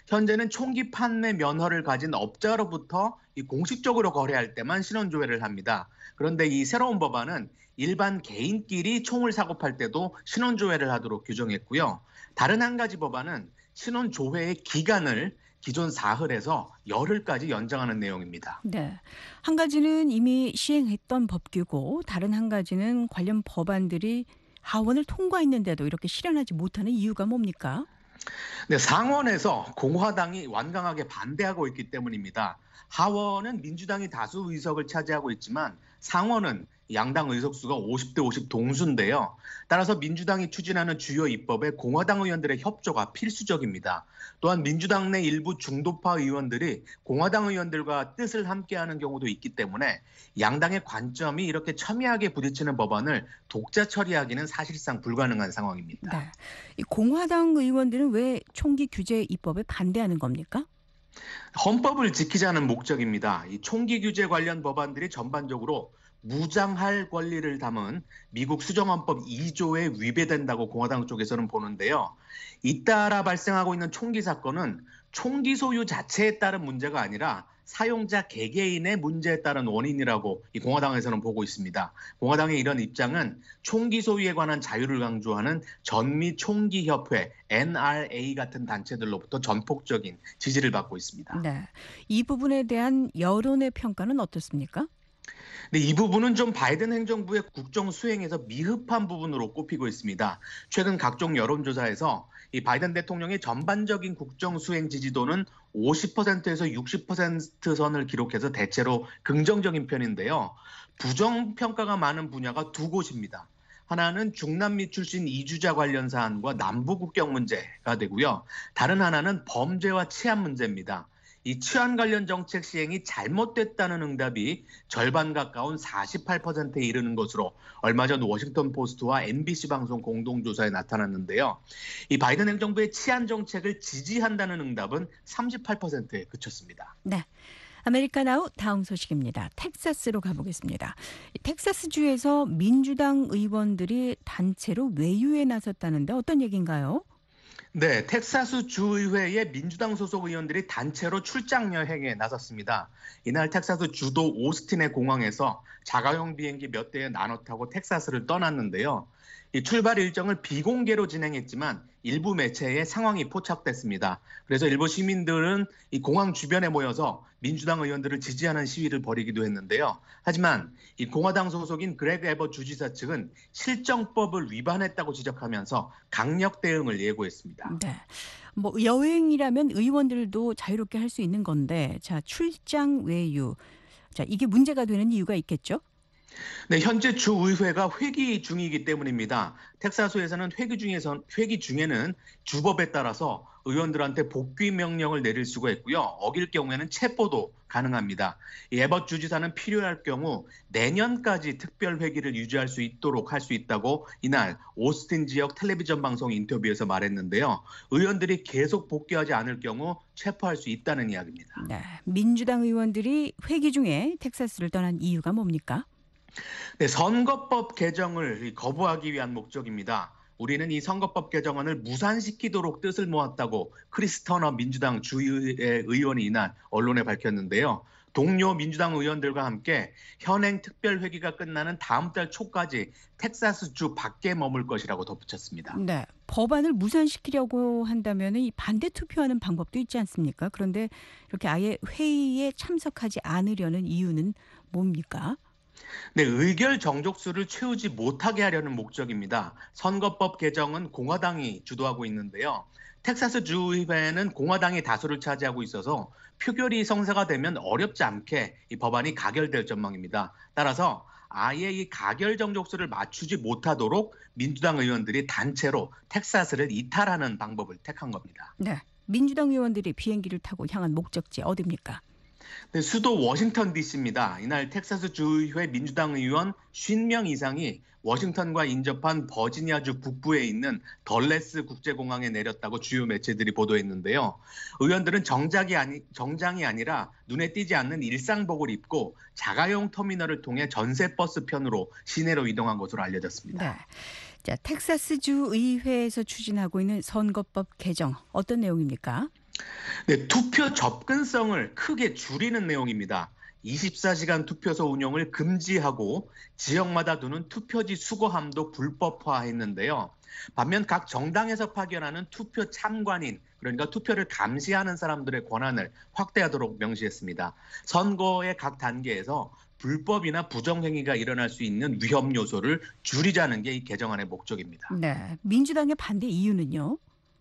현재는 총기 판매 면허를 가진 업자로부터 이 공식적으로 거래할 때만 신원조회를 합니다. 그런데 이 새로운 법안은 일반 개인끼리 총을 사고 팔 때도 신원조회를 하도록 규정했고요. 다른 한 가지 법안은 신원조회의 기간을 기존 사흘에서 열흘까지 연장하는 내용입니다. 네. 한 가지는 이미 시행했던 법규고 다른 한 가지는 관련 법안들이 하원을 통과했는데도 이렇게 실현하지 못하는 이유가 뭡니까? 네, 상원에서 공화당이 완강하게 반대하고 있기 때문입니다. 하원은 민주당이 다수 의석을 차지하고 있지만 상원은 양당 의석수가 오십 대 오십 동수인데요. 따라서 민주당이 추진하는 주요 입법에 공화당 의원들의 협조가 필수적입니다. 또한 민주당 내 일부 중도파 의원들이 공화당 의원들과 뜻을 함께하는 경우도 있기 때문에 양당의 관점이 이렇게 첨예하게 부딪히는 법안을 독자 처리하기는 사실상 불가능한 상황입니다. 네. 이 공화당 의원들은 왜 총기 규제 입법에 반대하는 겁니까? 헌법을 지키자는 목적입니다. 이 총기 규제 관련 법안들이 전반적으로 무장할 권리를 담은 미국 수정헌법 이 조에 위배된다고 공화당 쪽에서는 보는데요. 잇따라 발생하고 있는 총기 사건은 총기 소유 자체에 따른 문제가 아니라 사용자 개개인의 문제에 따른 원인이라고 이 공화당에서는 보고 있습니다. 공화당의 이런 입장은 총기 소유에 관한 자유를 강조하는 전미총기협회 엔 알 에이 같은 단체들로부터 전폭적인 지지를 받고 있습니다. 네. 이 부분에 대한 여론의 평가는 어떻습니까? 네, 이 부분은 좀 바이든 행정부의 국정 수행에서 미흡한 부분으로 꼽히고 있습니다. 최근 각종 여론조사에서 이 바이든 대통령의 전반적인 국정 수행 지지도는 오십 퍼센트에서 육십 퍼센트 선을 기록해서 대체로 긍정적인 편인데요. 부정평가가 많은 분야가 두 곳입니다. 하나는 중남미 출신 이주자 관련 사안과 남부 국경 문제가 되고요. 다른 하나는 범죄와 치안 문제입니다. 이 치안 관련 정책 시행이 잘못됐다는 응답이 절반 가까운 사십팔 퍼센트에 이르는 것으로 얼마 전 워싱턴 포스트와 엠비씨 방송 공동조사에 나타났는데요. 이 바이든 행정부의 치안 정책을 지지한다는 응답은 삼십팔 퍼센트에 그쳤습니다. 네. 아메리카 나우 다음 소식입니다. 텍사스로 가보겠습니다. 텍사스주에서 민주당 의원들이 단체로 외유에 나섰다는데 어떤 얘기인가요? 네, 텍사스 주의회의 민주당 소속 의원들이 단체로 출장 여행에 나섰습니다. 이날 텍사스 주도 오스틴의 공항에서 자가용 비행기 몇 대에 나눠 타고 텍사스를 떠났는데요. 이 출발 일정을 비공개로 진행했지만 일부 매체에 상황이 포착됐습니다. 그래서 일부 시민들은 이 공항 주변에 모여서 민주당 의원들을 지지하는 시위를 벌이기도 했는데요. 하지만 이 공화당 소속인 그레그 에버 주지사 측은 실정법을 위반했다고 지적하면서 강력 대응을 예고했습니다. 네. 뭐 여행이라면 의원들도 자유롭게 할 수 있는 건데, 자 출장 외유, 자 이게 문제가 되는 이유가 있겠죠? 네, 현재 주의회가 회기 중이기 때문입니다. 텍사스에서는 회기 중에서 회기 중에는 주법에 따라서 의원들한테 복귀 명령을 내릴 수가 있고요. 어길 경우에는 체포도 가능합니다. 이 에벗 주지사는 필요할 경우 내년까지 특별 회기를 유지할 수 있도록 할 수 있다고 이날 오스틴 지역 텔레비전 방송 인터뷰에서 말했는데요. 의원들이 계속 복귀하지 않을 경우 체포할 수 있다는 이야기입니다. 네, 민주당 의원들이 회기 중에 텍사스를 떠난 이유가 뭡니까? 네, 선거법 개정을 거부하기 위한 목적입니다. 우리는 이 선거법 개정안을 무산시키도록 뜻을 모았다고 크리스 터너 민주당 주의회 의원이 이날 언론에 밝혔는데요. 동료 민주당 의원들과 함께 현행 특별회기가 끝나는 다음 달 초까지 텍사스 주 밖에 머물 것이라고 덧붙였습니다. 네, 법안을 무산시키려고 한다면 이 반대 투표하는 방법도 있지 않습니까? 그런데 이렇게 아예 회의에 참석하지 않으려는 이유는 뭡니까? 네, 의결 정족수를 채우지 못하게 하려는 목적입니다. 선거법 개정은 공화당이 주도하고 있는데요. 텍사스 주의회는 공화당이 다수를 차지하고 있어서 표결이 성사가 되면 어렵지 않게 이 법안이 가결될 전망입니다. 따라서 아예 이 가결 정족수를 맞추지 못하도록 민주당 의원들이 단체로 텍사스를 이탈하는 방법을 택한 겁니다. 네, 민주당 의원들이 비행기를 타고 향한 목적지 어디입니까? 네, 수도 워싱턴 디씨입니다. 이날 텍사스 주의회 민주당 의원 오십 명 이상이 워싱턴과 인접한 버지니아주 북부에 있는 덜레스 국제공항에 내렸다고 주요 매체들이 보도했는데요. 의원들은 정장이, 아니, 정장이 아니라 눈에 띄지 않는 일상복을 입고 자가용 터미널을 통해 전세버스 편으로 시내로 이동한 것으로 알려졌습니다. 네. 자, 텍사스주 의회에서 추진하고 있는 선거법 개정 어떤 내용입니까? 네, 투표 접근성을 크게 줄이는 내용입니다. 이십사 시간 투표소 운영을 금지하고 지역마다 두는 투표지 수거함도 불법화했는데요. 반면 각 정당에서 파견하는 투표 참관인, 그러니까 투표를 감시하는 사람들의 권한을 확대하도록 명시했습니다. 선거의 각 단계에서 불법이나 부정행위가 일어날 수 있는 위험 요소를 줄이자는 게 이 개정안의 목적입니다. 네, 민주당의 반대 이유는요?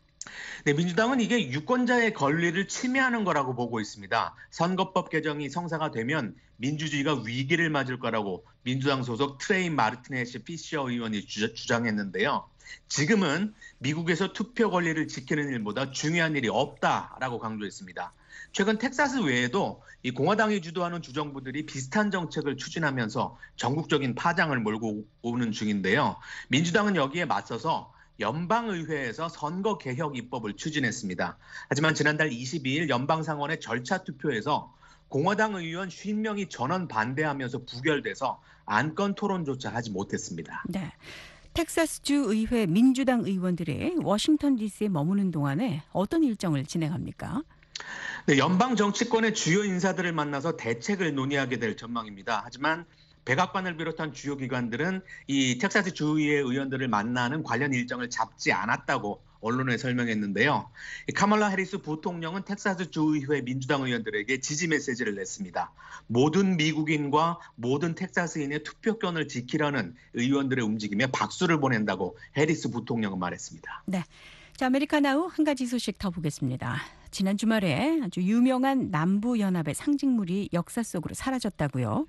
네, 민주당은 이게 유권자의 권리를 침해하는 거라고 보고 있습니다. 선거법 개정이 성사가 되면 민주주의가 위기를 맞을 거라고 민주당 소속 트레이 마르티네시 피셔 의원이 주장했는데요. 지금은 미국에서 투표 권리를 지키는 일보다 중요한 일이 없다라고 강조했습니다. 최근 텍사스 외에도 이 공화당이 주도하는 주정부들이 비슷한 정책을 추진하면서 전국적인 파장을 몰고 오는 중인데요. 민주당은 여기에 맞서서 연방의회에서 선거개혁 입법을 추진했습니다. 하지만 지난달 이십이일 연방상원의 절차 투표에서 공화당 의원 오십 명이 전원 반대하면서 부결돼서 안건 토론조차 하지 못했습니다. 네, 텍사스주 의회 민주당 의원들이 워싱턴 디씨에 머무는 동안에 어떤 일정을 진행합니까? 네, 연방 정치권의 주요 인사들을 만나서 대책을 논의하게 될 전망입니다. 하지만 백악관을 비롯한 주요 기관들은 이 텍사스 주의회 의원들을 만나는 관련 일정을 잡지 않았다고 언론에 설명했는데요. 카멀라 해리스 부통령은 텍사스 주의회 민주당 의원들에게 지지 메시지를 냈습니다. 모든 미국인과 모든 텍사스인의 투표권을 지키려는 의원들의 움직임에 박수를 보낸다고 해리스 부통령은 말했습니다. 네, 자, 아메리카나우 한 가지 소식 더 보겠습니다. 지난 주말에 아주 유명한 남부연합의 상징물이 역사 속으로 사라졌다고요?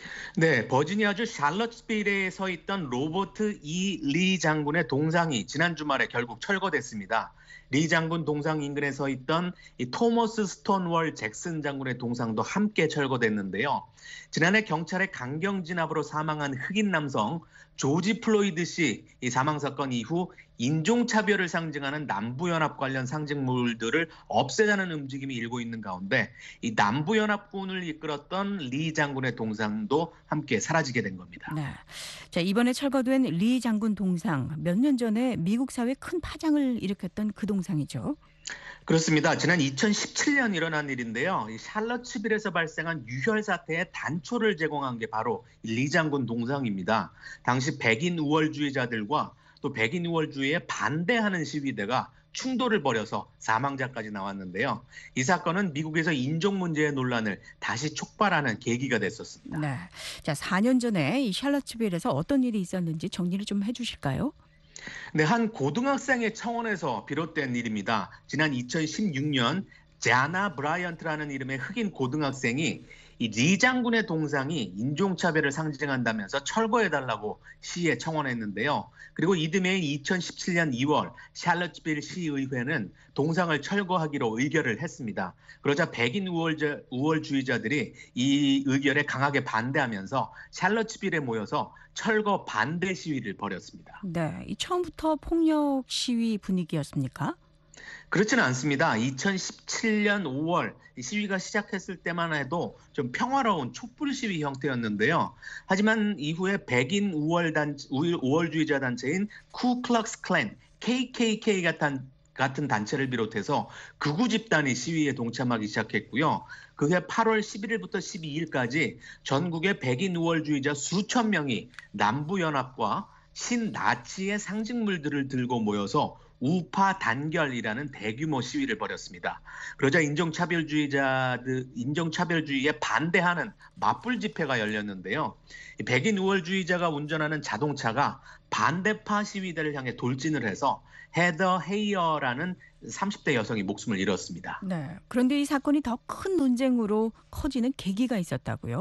네, 버지니아주 샬럿스빌에 서 있던 로버트 이 리 장군의 동상이 지난 주말에 결국 철거됐습니다. 리 장군 동상 인근에 서 있던 이 토머스 스톤월 잭슨 장군의 동상도 함께 철거됐는데요. 지난해 경찰의 강경 진압으로 사망한 흑인 남성 조지 플로이드 씨 이 사망 사건 이후 인종차별을 상징하는 남부연합 관련 상징물들을 없애자는 움직임이 일고 있는 가운데 이 남부연합군을 이끌었던 리 장군의 동상도 함께 사라지게 된 겁니다. 네, 자, 이번에 철거된 리 장군 동상, 몇 년 전에 미국 사회에 큰 파장을 일으켰던 그 동상이죠. 그렇습니다. 지난 이천십칠년 일어난 일인데요. 이 샬럿츠빌에서 발생한 유혈 사태에 단초를 제공한 게 바로 리 장군 동상입니다. 당시 백인 우월주의자들과 또 백인 우월주의에 반대하는 시위대가 충돌을 벌여서 사망자까지 나왔는데요. 이 사건은 미국에서 인종 문제의 논란을 다시 촉발하는 계기가 됐었습니다. 네, 자, 사 년 전에 이 샬럿츠빌에서 어떤 일이 있었는지 정리를 좀 해주실까요? 네, 한 고등학생의 청원에서 비롯된 일입니다. 지난 이천십육년 자나 브라이언트라는 이름의 흑인 고등학생이 이 리 장군의 동상이 인종차별을 상징한다면서 철거해달라고 시에 청원했는데요. 그리고 이듬해인 이천십칠년 이월 샬럿스빌 시의회는 동상을 철거하기로 의결을 했습니다. 그러자 백인 우월자, 우월주의자들이 이 의결에 강하게 반대하면서 샬럿스빌에 모여서 철거 반대 시위를 벌였습니다. 네, 이 처음부터 폭력 시위 분위기였습니까? 그렇지는 않습니다. 이천십칠년 오월 시위가 시작했을 때만 해도 좀 평화로운 촛불 시위 형태였는데요. 하지만 이후에 백인 우월 단체, 우월주의자 단체인 쿠클럭스 클랜, 케이케이케이 같은, 같은 단체를 비롯해서 극우 집단이 시위에 동참하기 시작했고요. 그해 팔월 십일일부터 십이일까지 전국의 백인 우월주의자 수천 명이 남부연합과 신나치의 상징물들을 들고 모여서 우파 단결이라는 대규모 시위를 벌였습니다. 그러자 인종차별주의자들, 인종차별주의에 반대하는 맞불 집회가 열렸는데요. 백인 우월주의자가 운전하는 자동차가 반대파 시위대를 향해 돌진을 해서 헤더 헤이어라는 삼십 대 여성이 목숨을 잃었습니다. 네, 그런데 이 사건이 더 큰 논쟁으로 커지는 계기가 있었다고요?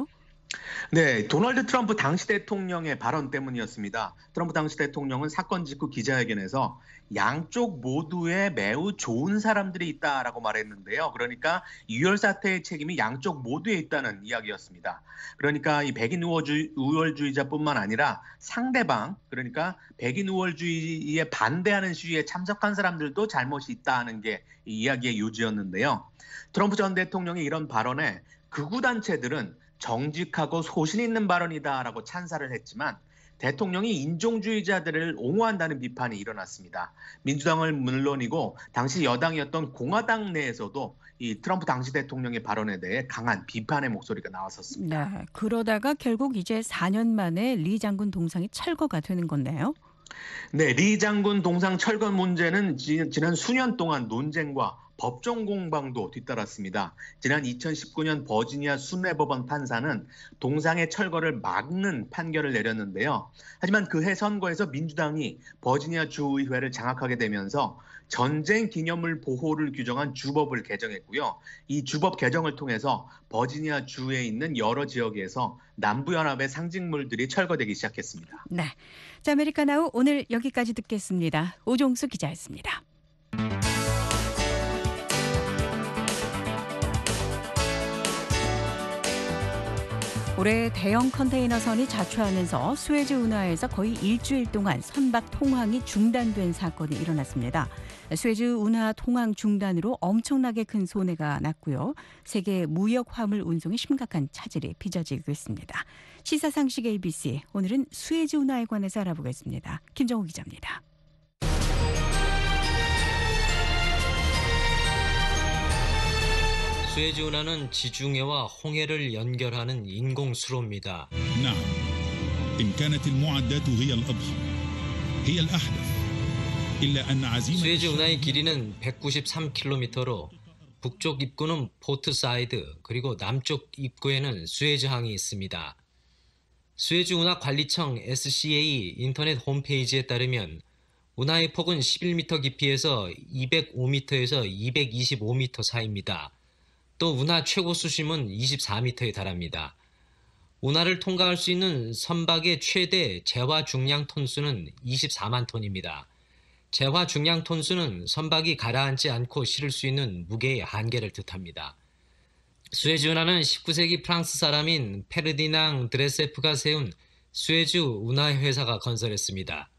네, 도널드 트럼프 당시 대통령의 발언 때문이었습니다. 트럼프 당시 대통령은 사건 직후 기자회견에서 양쪽 모두에 매우 좋은 사람들이 있다라고 말했는데요. 그러니까 유혈 사태의 책임이 양쪽 모두에 있다는 이야기였습니다. 그러니까 이 백인 우월주의, 우월주의자뿐만 아니라 상대방, 그러니까 백인 우월주의에 반대하는 시위에 참석한 사람들도 잘못이 있다는 게 이 이야기의 요지였는데요. 트럼프 전 대통령의 이런 발언에 극우 단체들은 정직하고 소신 있는 발언이다라고 찬사를 했지만 대통령이 인종주의자들을 옹호한다는 비판이 일어났습니다. 민주당은 물론이고 당시 여당이었던 공화당 내에서도 이 트럼프 당시 대통령의 발언에 대해 강한 비판의 목소리가 나왔었습니다. 네, 그러다가 결국 이제 사 년 만에 리 장군 동상이 철거가 되는 건데요. 네, 리 장군 동상 철거 문제는 지난 수년 동안 논쟁과 법정 공방도 뒤따랐습니다. 지난 이천십구 년 버지니아 순회법원 판사는 동상의 철거를 막는 판결을 내렸는데요. 하지만 그해 선거에서 민주당이 버지니아 주의회를 장악하게 되면서 전쟁 기념물 보호를 규정한 주법을 개정했고요. 이 주법 개정을 통해서 버지니아 주에 있는 여러 지역에서 남부연합의 상징물들이 철거되기 시작했습니다. 네, 자, 아메리카나우 오늘 여기까지 듣겠습니다. 오종수 기자였습니다. 올해 대형 컨테이너선이 자초하면서 수에즈 운하에서 거의 일주일 동안 선박 통항이 중단된 사건이 일어났습니다. 수에즈 운하 통항 중단으로 엄청나게 큰 손해가 났고요. 세계 무역 화물 운송에 심각한 차질이 빚어지고 있습니다. 시사상식 에이비씨, 오늘은 수에즈 운하에 관해서 알아보겠습니다. 김정우 기자입니다. 수에즈 운하는 지중해와 홍해를 연결하는 인공수로입니다. نعم. إن كانت المعدات هي الأضخم هي الأحدث إلا أن عزيمة 수에즈 운하의 길이는 백구십삼 킬로미터로 북쪽 입구는 포트 사이드 그리고 남쪽 입구에는 수에즈항이 있습니다. 수에즈 운하 관리청 에스씨에이 인터넷 홈페이지에 따르면 운하의 폭은 십일 미터 깊이에서 이백오 미터에서 이백이십오 미터 사이입니다. 또 운하 최고 수심은 이십사 미터에 달합니다. 운하를 통과할 수 있는 선박의 최대 재화 중량 톤수는 이십사만 톤입니다. 재화 중량 톤수는 선박이 가라앉지 않고 실을 수 있는 무게의 한계를 뜻합니다. 수에즈 운하는 십구 세기 프랑스 사람인 페르디낭 드레세프가 세운 수에즈 운하 회사가 건설했습니다.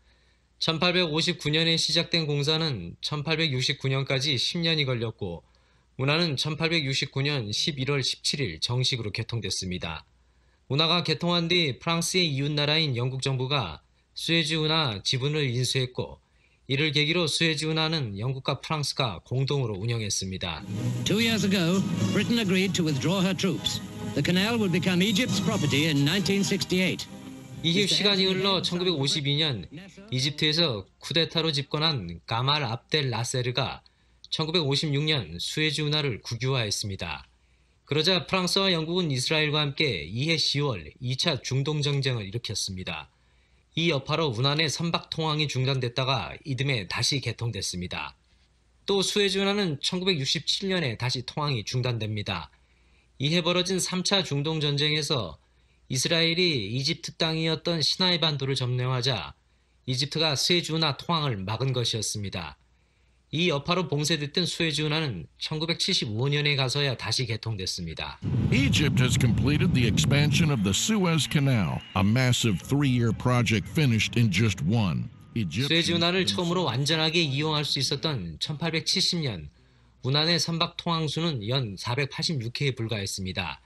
천팔백오십구 년에 시작된 공사는 천팔백육십구 년까지 십 년이 걸렸고 운하는 천팔백육십구 년 십일월 십칠일 정식으로 개통됐습니다. 운하가 개통한 뒤 프랑스의 이웃나라인 영국 정부가 수에즈 운하 지분을 인수했고 이를 계기로 수에즈 운하는 영국과 프랑스가 공동으로 운영했습니다. Two years ago, Britain agreed to withdraw her troops. The canal would become Egypt's property in nineteen sixty-eight. 이후 시간이 흘러 천구백오십이 년 이집트에서 쿠데타로 집권한 가말 압델 나세르가 천구백오십육 년 수에즈 운하를 국유화했습니다. 그러자 프랑스와 영국은 이스라엘과 함께 이해 시월 이 차 중동 전쟁을 일으켰습니다. 이 여파로 운하 내 선박 통항이 중단됐다가 이듬해 다시 개통됐습니다. 또 수에즈 운하는 천구백육십칠 년에 다시 통항이 중단됩니다. 이해 벌어진 삼 차 중동 전쟁에서 이스라엘이 이집트 땅이었던 시나이 반도를 점령하자 이집트가 수에즈 운하 통항을 막은 것이었습니다. 이 여파로 봉쇄됐던 수에즈 운하는 천구백칠십오 년에 가서야 다시 개통됐습니다. Egypt has completed the expansion of the Suez Canal, a massive three-year project finished in just one. 수에즈 운하를 처음으로 완전하게 이용할 수 있었던 천팔백칠십 년, 운하 내 선박 통항수는 연 사백팔십육 회에 불과했습니다.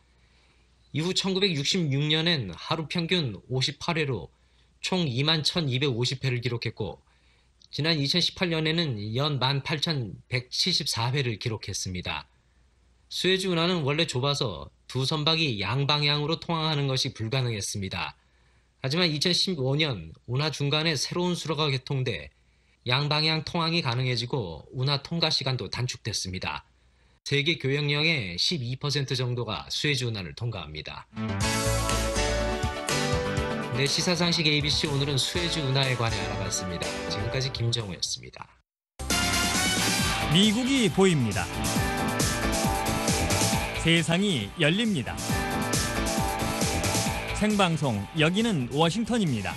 이후 천구백육십육 년엔 하루 평균 오십팔 회로 총 이만 천이백오십 회를 기록했고 지난 이천십팔 년에는 연 만 팔천백칠십사 회를 기록했습니다. 수에즈 운하는 원래 좁아서 두 선박이 양방향으로 통항하는 것이 불가능했습니다. 하지만 이천십오 년 운하 중간에 새로운 수로가 개통돼 양방향 통항이 가능해지고 운하 통과 시간도 단축됐습니다. 세계 교역량의 십이 퍼센트 정도가 수에즈 운하를 통과합니다. 네, 시사상식 에이비씨 오늘은 수에즈 운하에 관해 알아봤습니다. 지금까지 김정우였습니다. 미국이 보입니다. 세상이 열립니다. 생방송 여기는 워싱턴입니다.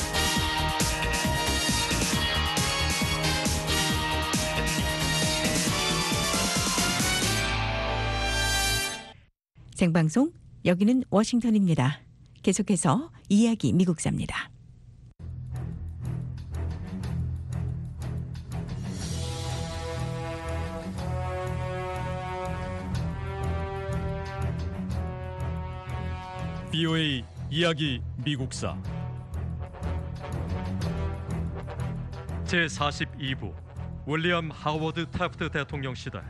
생방송 여기는 워싱턴입니다. 계속해서 이야기 미국사입니다. 비오에이 이야기 미국사 제사십이 부 윌리엄 하워드 태프트 대통령 시대.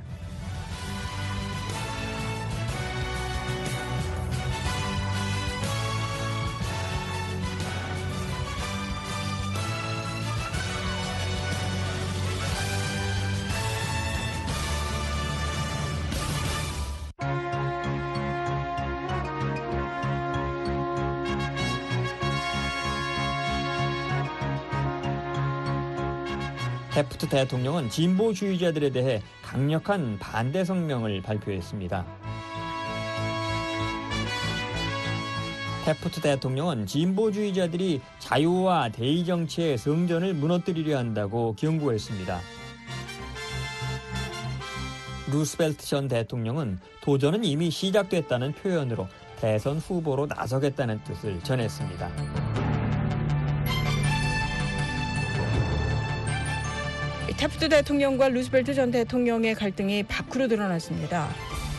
태프트 대통령은 진보주의자들에 대해 강력한 반대 성명을 발표했습니다. 태프트 대통령은 진보주의자들이 자유와 대의 정치의 성전을 무너뜨리려 한다고 경고했습니다. 루스벨트 전 대통령은 도전은 이미 시작됐다는 표현으로 대선 후보로 나서겠다는 뜻을 전했습니다. 태프트 대통령과 루스벨트 전 대통령의 갈등이 밖으로 드러났습니다.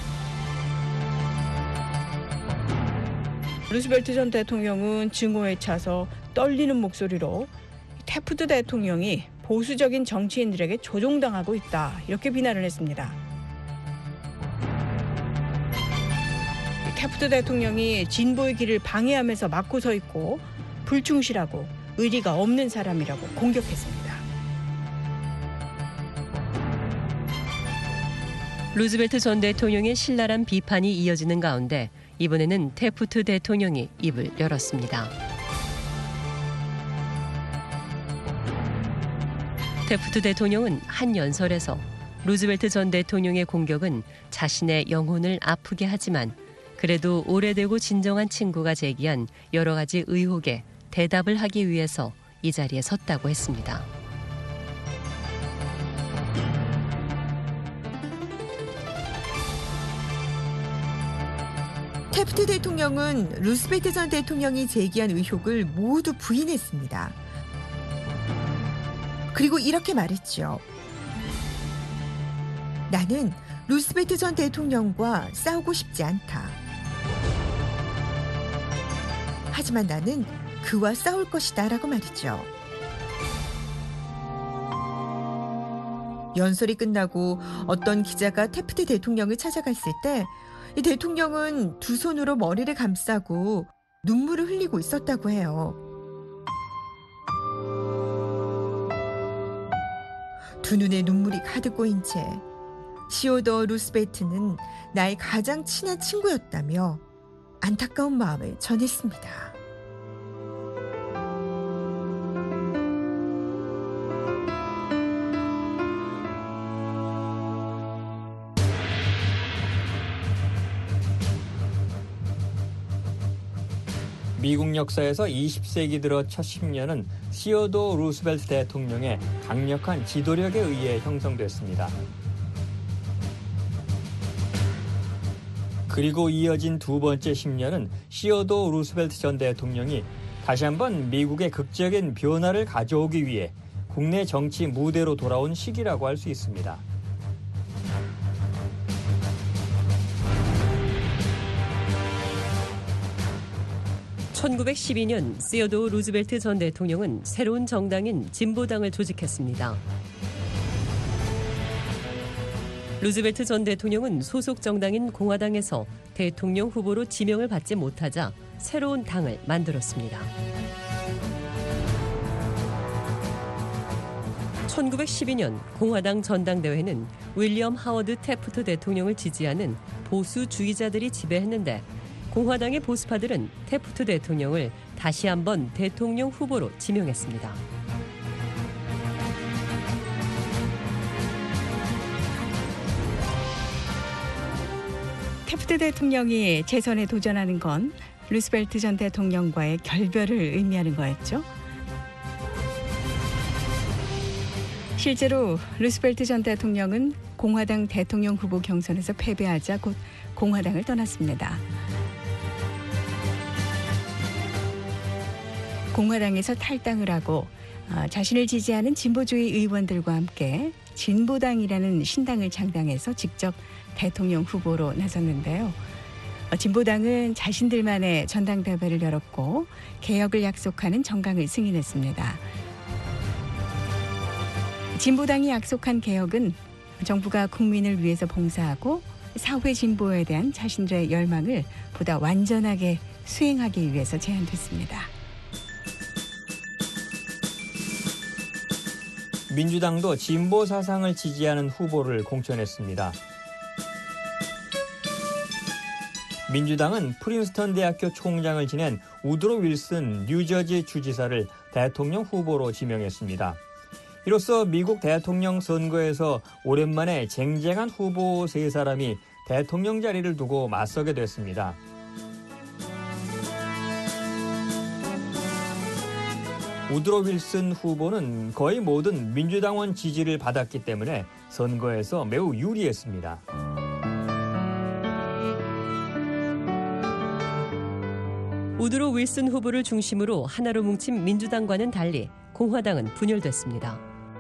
루스벨트 전 대통령은 증오에 차서 떨리는 목소리로 태프트 대통령이 보수적인 정치인들에게 조종당하고 있다, 이렇게 비난을 했습니다. 태프트 대통령이 진보의 길을 방해하면서 막고 서 있고 불충실하고 의리가 없는 사람이라고 공격했습니다. 루즈벨트 전 대통령의 신랄한 비판이 이어지는 가운데 이번에는 태프트 대통령이 입을 열었습니다. 태프트 대통령은 한 연설에서 루즈벨트 전 대통령의 공격은 자신의 영혼을 아프게 하지만 그래도 오래되고 진정한 친구가 제기한 여러 가지 의혹에 대답을 하기 위해서 이 자리에 섰다고 했습니다. 태프트 대통령은 루스벨트 전 대통령이 제기한 의혹을 모두 부인했습니다. 그리고 이렇게 말했죠. 나는 루스벨트 전 대통령과 싸우고 싶지 않다. 하지만 나는 그와 싸울 것이다 라고 말이죠. 연설이 끝나고 어떤 기자가 태프트 대통령을 찾아갔을 때 이 대통령은 두 손으로 머리를 감싸고 눈물을 흘리고 있었다고 해요. 두 눈에 눈물이 가득 고인 채 시오더 루스벨트는 나의 가장 친한 친구였다며 안타까운 마음을 전했습니다. 미국 역사에서 이십 세기 들어 첫 십 년은 시어도 루스벨트 대통령의 강력한 지도력에 의해 형성됐습니다. 그리고 이어진 두 번째 십 년은 시어도 루스벨트 전 대통령이 다시 한번 미국의 극적인 변화를 가져오기 위해 국내 정치 무대로 돌아온 시기라고 할 수 있습니다. 천구백십이 년 시어도 루즈벨트 전 대통령은 새로운 정당인 진보당을 조직했습니다. 루즈벨트 전 대통령은 소속 정당인 공화당에서 대통령 후보로 지명을 받지 못하자 새로운 당을 만들었습니다. 천구백십이 년 공화당 전당대회는 윌리엄 하워드 태프트 대통령을 지지하는 보수주의자들이 지배했는데 공화당의 보수파들은 태프트 대통령을 다시 한번 대통령 후보로 지명했습니다. 태프트 대통령이 재선에 도전하는 건 루스벨트 전 대통령과의 결별을 의미하는 거였죠. 실제로 루스벨트 전 대통령은 공화당 대통령 후보 경선에서 패배하자 곧 공화당을 떠났습니다. 공화당에서 탈당을 하고 자신을 지지하는 진보주의 의원들과 함께 진보당이라는 신당을 창당해서 직접 대통령 후보로 나섰는데요. 진보당은 자신들만의 전당대회를 열었고 개혁을 약속하는 정강을 승인했습니다. 진보당이 약속한 개혁은 정부가 국민을 위해서 봉사하고 사회 진보에 대한 자신들의 열망을 보다 완전하게 수행하기 위해서 제안됐습니다. 민주당도 진보 사상을 지지하는 후보를 공천했습니다. 민주당은 프린스턴 대학교 총장을 지낸 우드로 윌슨 뉴저지 주지사를 대통령 후보로 지명했습니다. 이로써 미국 대통령 선거에서 오랜만에 쟁쟁한 후보 세 사람이 대통령 자리를 두고 맞서게 됐습니다. 우드로 윌슨 후보는 거의 모든 민주당원 지지를 받았기 때문에 선거에서 매우 유리했습니다. 우드로 윌슨 후보를 중심으로 하나로 뭉친 민주당과는 달리 공화당은 분열됐습니다.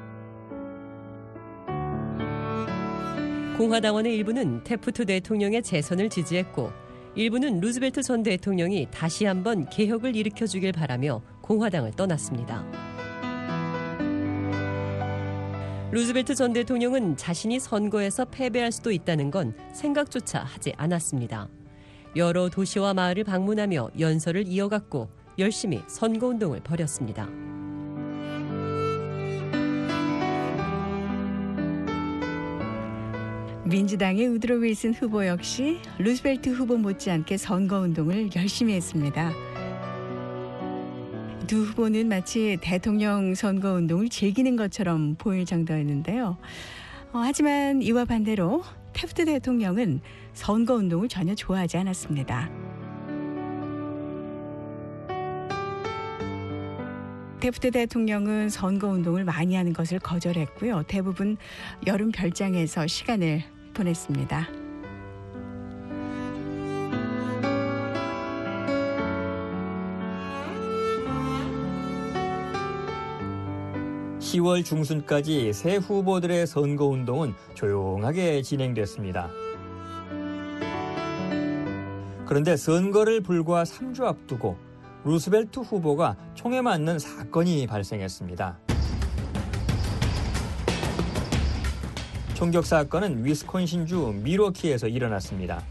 공화당원의 일부는 태프트 대통령의 재선을 지지했고 일부는 루즈벨트 전 대통령이 다시 한번 개혁을 일으켜주길 바라며 공화당을 떠났습니다. 루즈벨트 전 대통령은 자신이 선거에서 패배할 수도 있다는 건 생각조차 하지 않았습니다. 여러 도시와 마을을 방문하며 연설을 이어갔고 열심히 선거운동을 벌였습니다. 민주당의 우드로 윌슨 후보 역시 루즈벨트 후보 못지않게 선거운동을 열심히 했습니다. 두 후보는 마치 대통령 선거운동을 즐기는 것처럼 보일 정도였는데요. 어, 하지만 이와 반대로 태프트 대통령은 선거운동을 전혀 좋아하지 않았습니다. 태프트 대통령은 선거운동을 많이 하는 것을 거절했고요. 대부분 여름 별장에서 시간을 보냈습니다. 시월 중순까지 새 후보들의 선거운동은 조용하게 진행됐습니다. 그런데 선거를 불과 삼 주 앞두고 루스벨트 후보가 총에 맞는 사건이 발생했습니다. 총격 사건은 위스콘신주 밀워키에서 일어났습니다.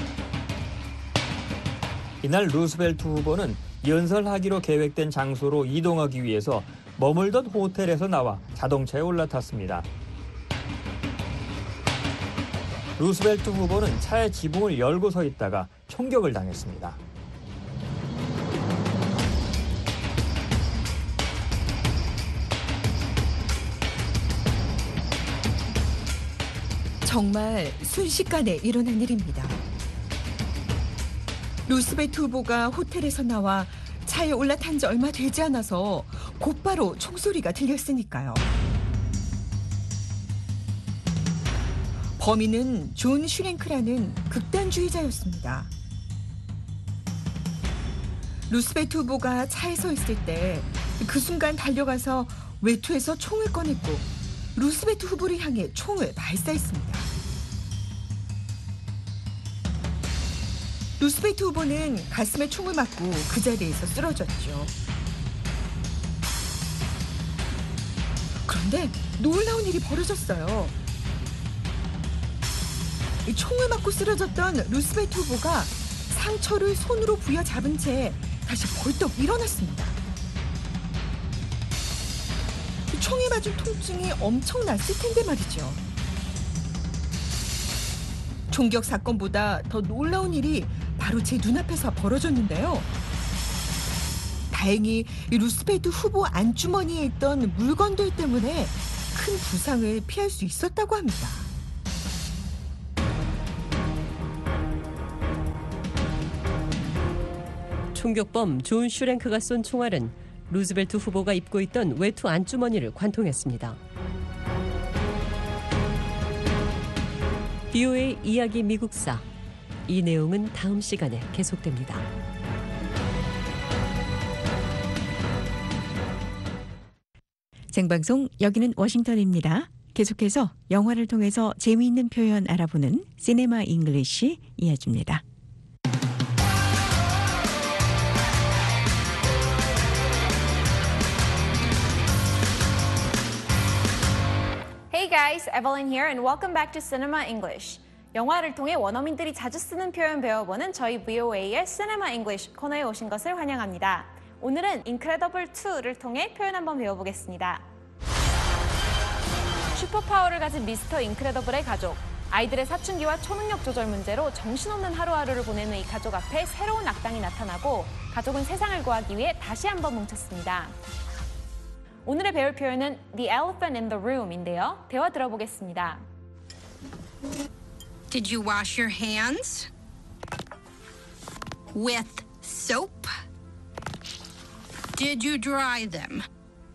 이날 루스벨트 후보는 연설하기로 계획된 장소로 이동하기 위해서 머물던 호텔에서 나와 자동차에 올라탔습니다. 루스벨트 후보는 차의 지붕을 열고 서 있다가 총격을 당했습니다. 정말 순식간에 일어난 일입니다. 루스벨트 후보가 호텔에서 나와 차에 올라탄 지 얼마 되지 않아서 곧바로 총소리가 들렸으니까요. 범인은 존 슈랭크라는 극단주의자였습니다. 루스벨트 후보가 차에 서 있을 때 그 순간 달려가서 외투에서 총을 꺼냈고 루스벨트 후보를 향해 총을 발사했습니다. 루스벨트 후보는 가슴에 총을 맞고 그 자리에서 쓰러졌죠. 그런데 놀라운 일이 벌어졌어요. 총을 맞고 쓰러졌던 루스벨트 후보가 상처를 손으로 부여잡은 채 다시 벌떡 일어났습니다. 총에 맞은 통증이 엄청났을 텐데 말이죠. 총격 사건보다 더 놀라운 일이 바로 제 눈앞에서 벌어졌는데요. 다행히 루스벨트 후보 안주머니에 있던 물건들 때문에 큰 부상을 피할 수 있었다고 합니다. 총격범 존 슈랭크가 쏜 총알은 루즈벨트 후보가 입고 있던 외투 안주머니를 관통했습니다. 비오에이 이야기 미국사. 이 내용은 다음 시간에 계속됩니다. 생방송 여기는 워싱턴입니다. 계속해서 영화를 통해서 재미있는 표현 알아보는 시네마 잉글리시 이어집니다. guys, Evelyn here and welcome back to Cinema English. 영화를 통해 원어민들이 자주 쓰는 표현 배워보는 저희 브이오에이의 Cinema English 코너에 오신 것을 환영합니다. 오늘은 Incredible 투를 통해 표현 한번 배워보겠습니다. 슈퍼파워를 가진 미스터 인크레더블의 가족. 아이들의 사춘기와 초능력 조절 문제로 정신없는 하루하루를 보내는 이 가족 앞에 새로운 악당이 나타나고 가족은 세상을 구하기 위해 다시 한번 뭉쳤습니다. 오늘의 배울 표현은 The Elephant in the Room인데요. 대화 들어보겠습니다. Did you wash your hands? With soap? Did you dry them?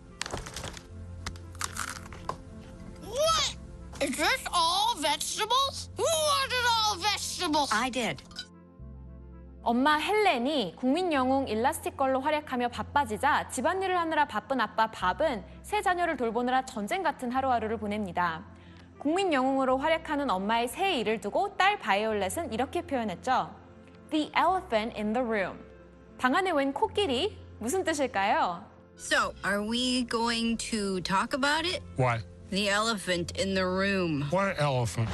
What? Is this all vegetables? Who ordered all vegetables? I did. 엄마 헬렌이 국민 영웅 일라스틱걸로 활약하며 바빠지자 집안일을 하느라 바쁜 아빠 밥은 세 자녀를 돌보느라 전쟁 같은 하루하루를 보냅니다. 국민 영웅으로 활약하는 엄마의 새 일을 두고 딸 바이올렛은 이렇게 표현했죠. The elephant in the room. 방 안에 웬 코끼리? 무슨 뜻일까요? So, are we going to talk about it? What? The elephant in the room. What elephant?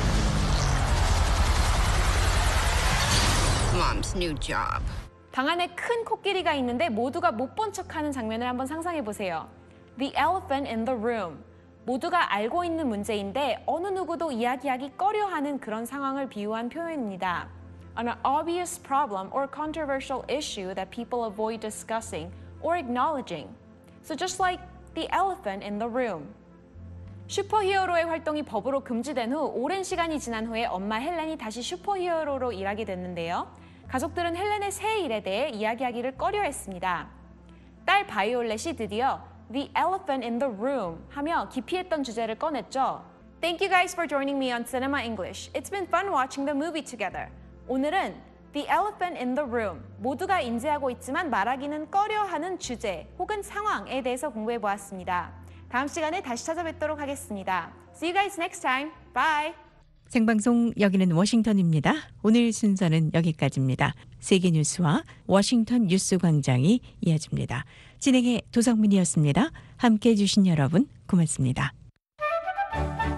Mom's new job. 방 안에 큰 코끼리가 있는데 모두가 못 본 척하는 장면을 한번 상상해 보세요. The elephant in the room. 모두가 알고 있는 문제인데 어느 누구도 이야기하기 꺼려하는 그런 상황을 비유한 표현입니다. An obvious problem or controversial issue that people avoid discussing or acknowledging. So just like the elephant in the room. 슈퍼히어로의 활동이 법으로 금지된 후 오랜 시간이 지난 후에 엄마 헬렌이 다시 슈퍼히어로로 일하게 됐는데요. 가족들은 헬렌의 새 일에 대해 이야기하기를 꺼려했습니다. 딸 바이올렛이 드디어 The elephant in the room 하며 기피했던 주제를 꺼냈죠. Thank you guys for joining me on Cinema English. It's been fun watching the movie together. 오늘은 The elephant in the room, 모두가 인지하고 있지만 말하기는 꺼려하는 주제 혹은 상황에 대해서 공부해 보았습니다. 다음 시간에 다시 찾아뵙도록 하겠습니다. See you guys next time. Bye. 생방송 여기는 워싱턴입니다. 오늘 순서는 여기까지입니다. 세계 뉴스와 워싱턴 뉴스 광장이 이어집니다. 진행의 도성민이었습니다. 함께해 주신 여러분 고맙습니다.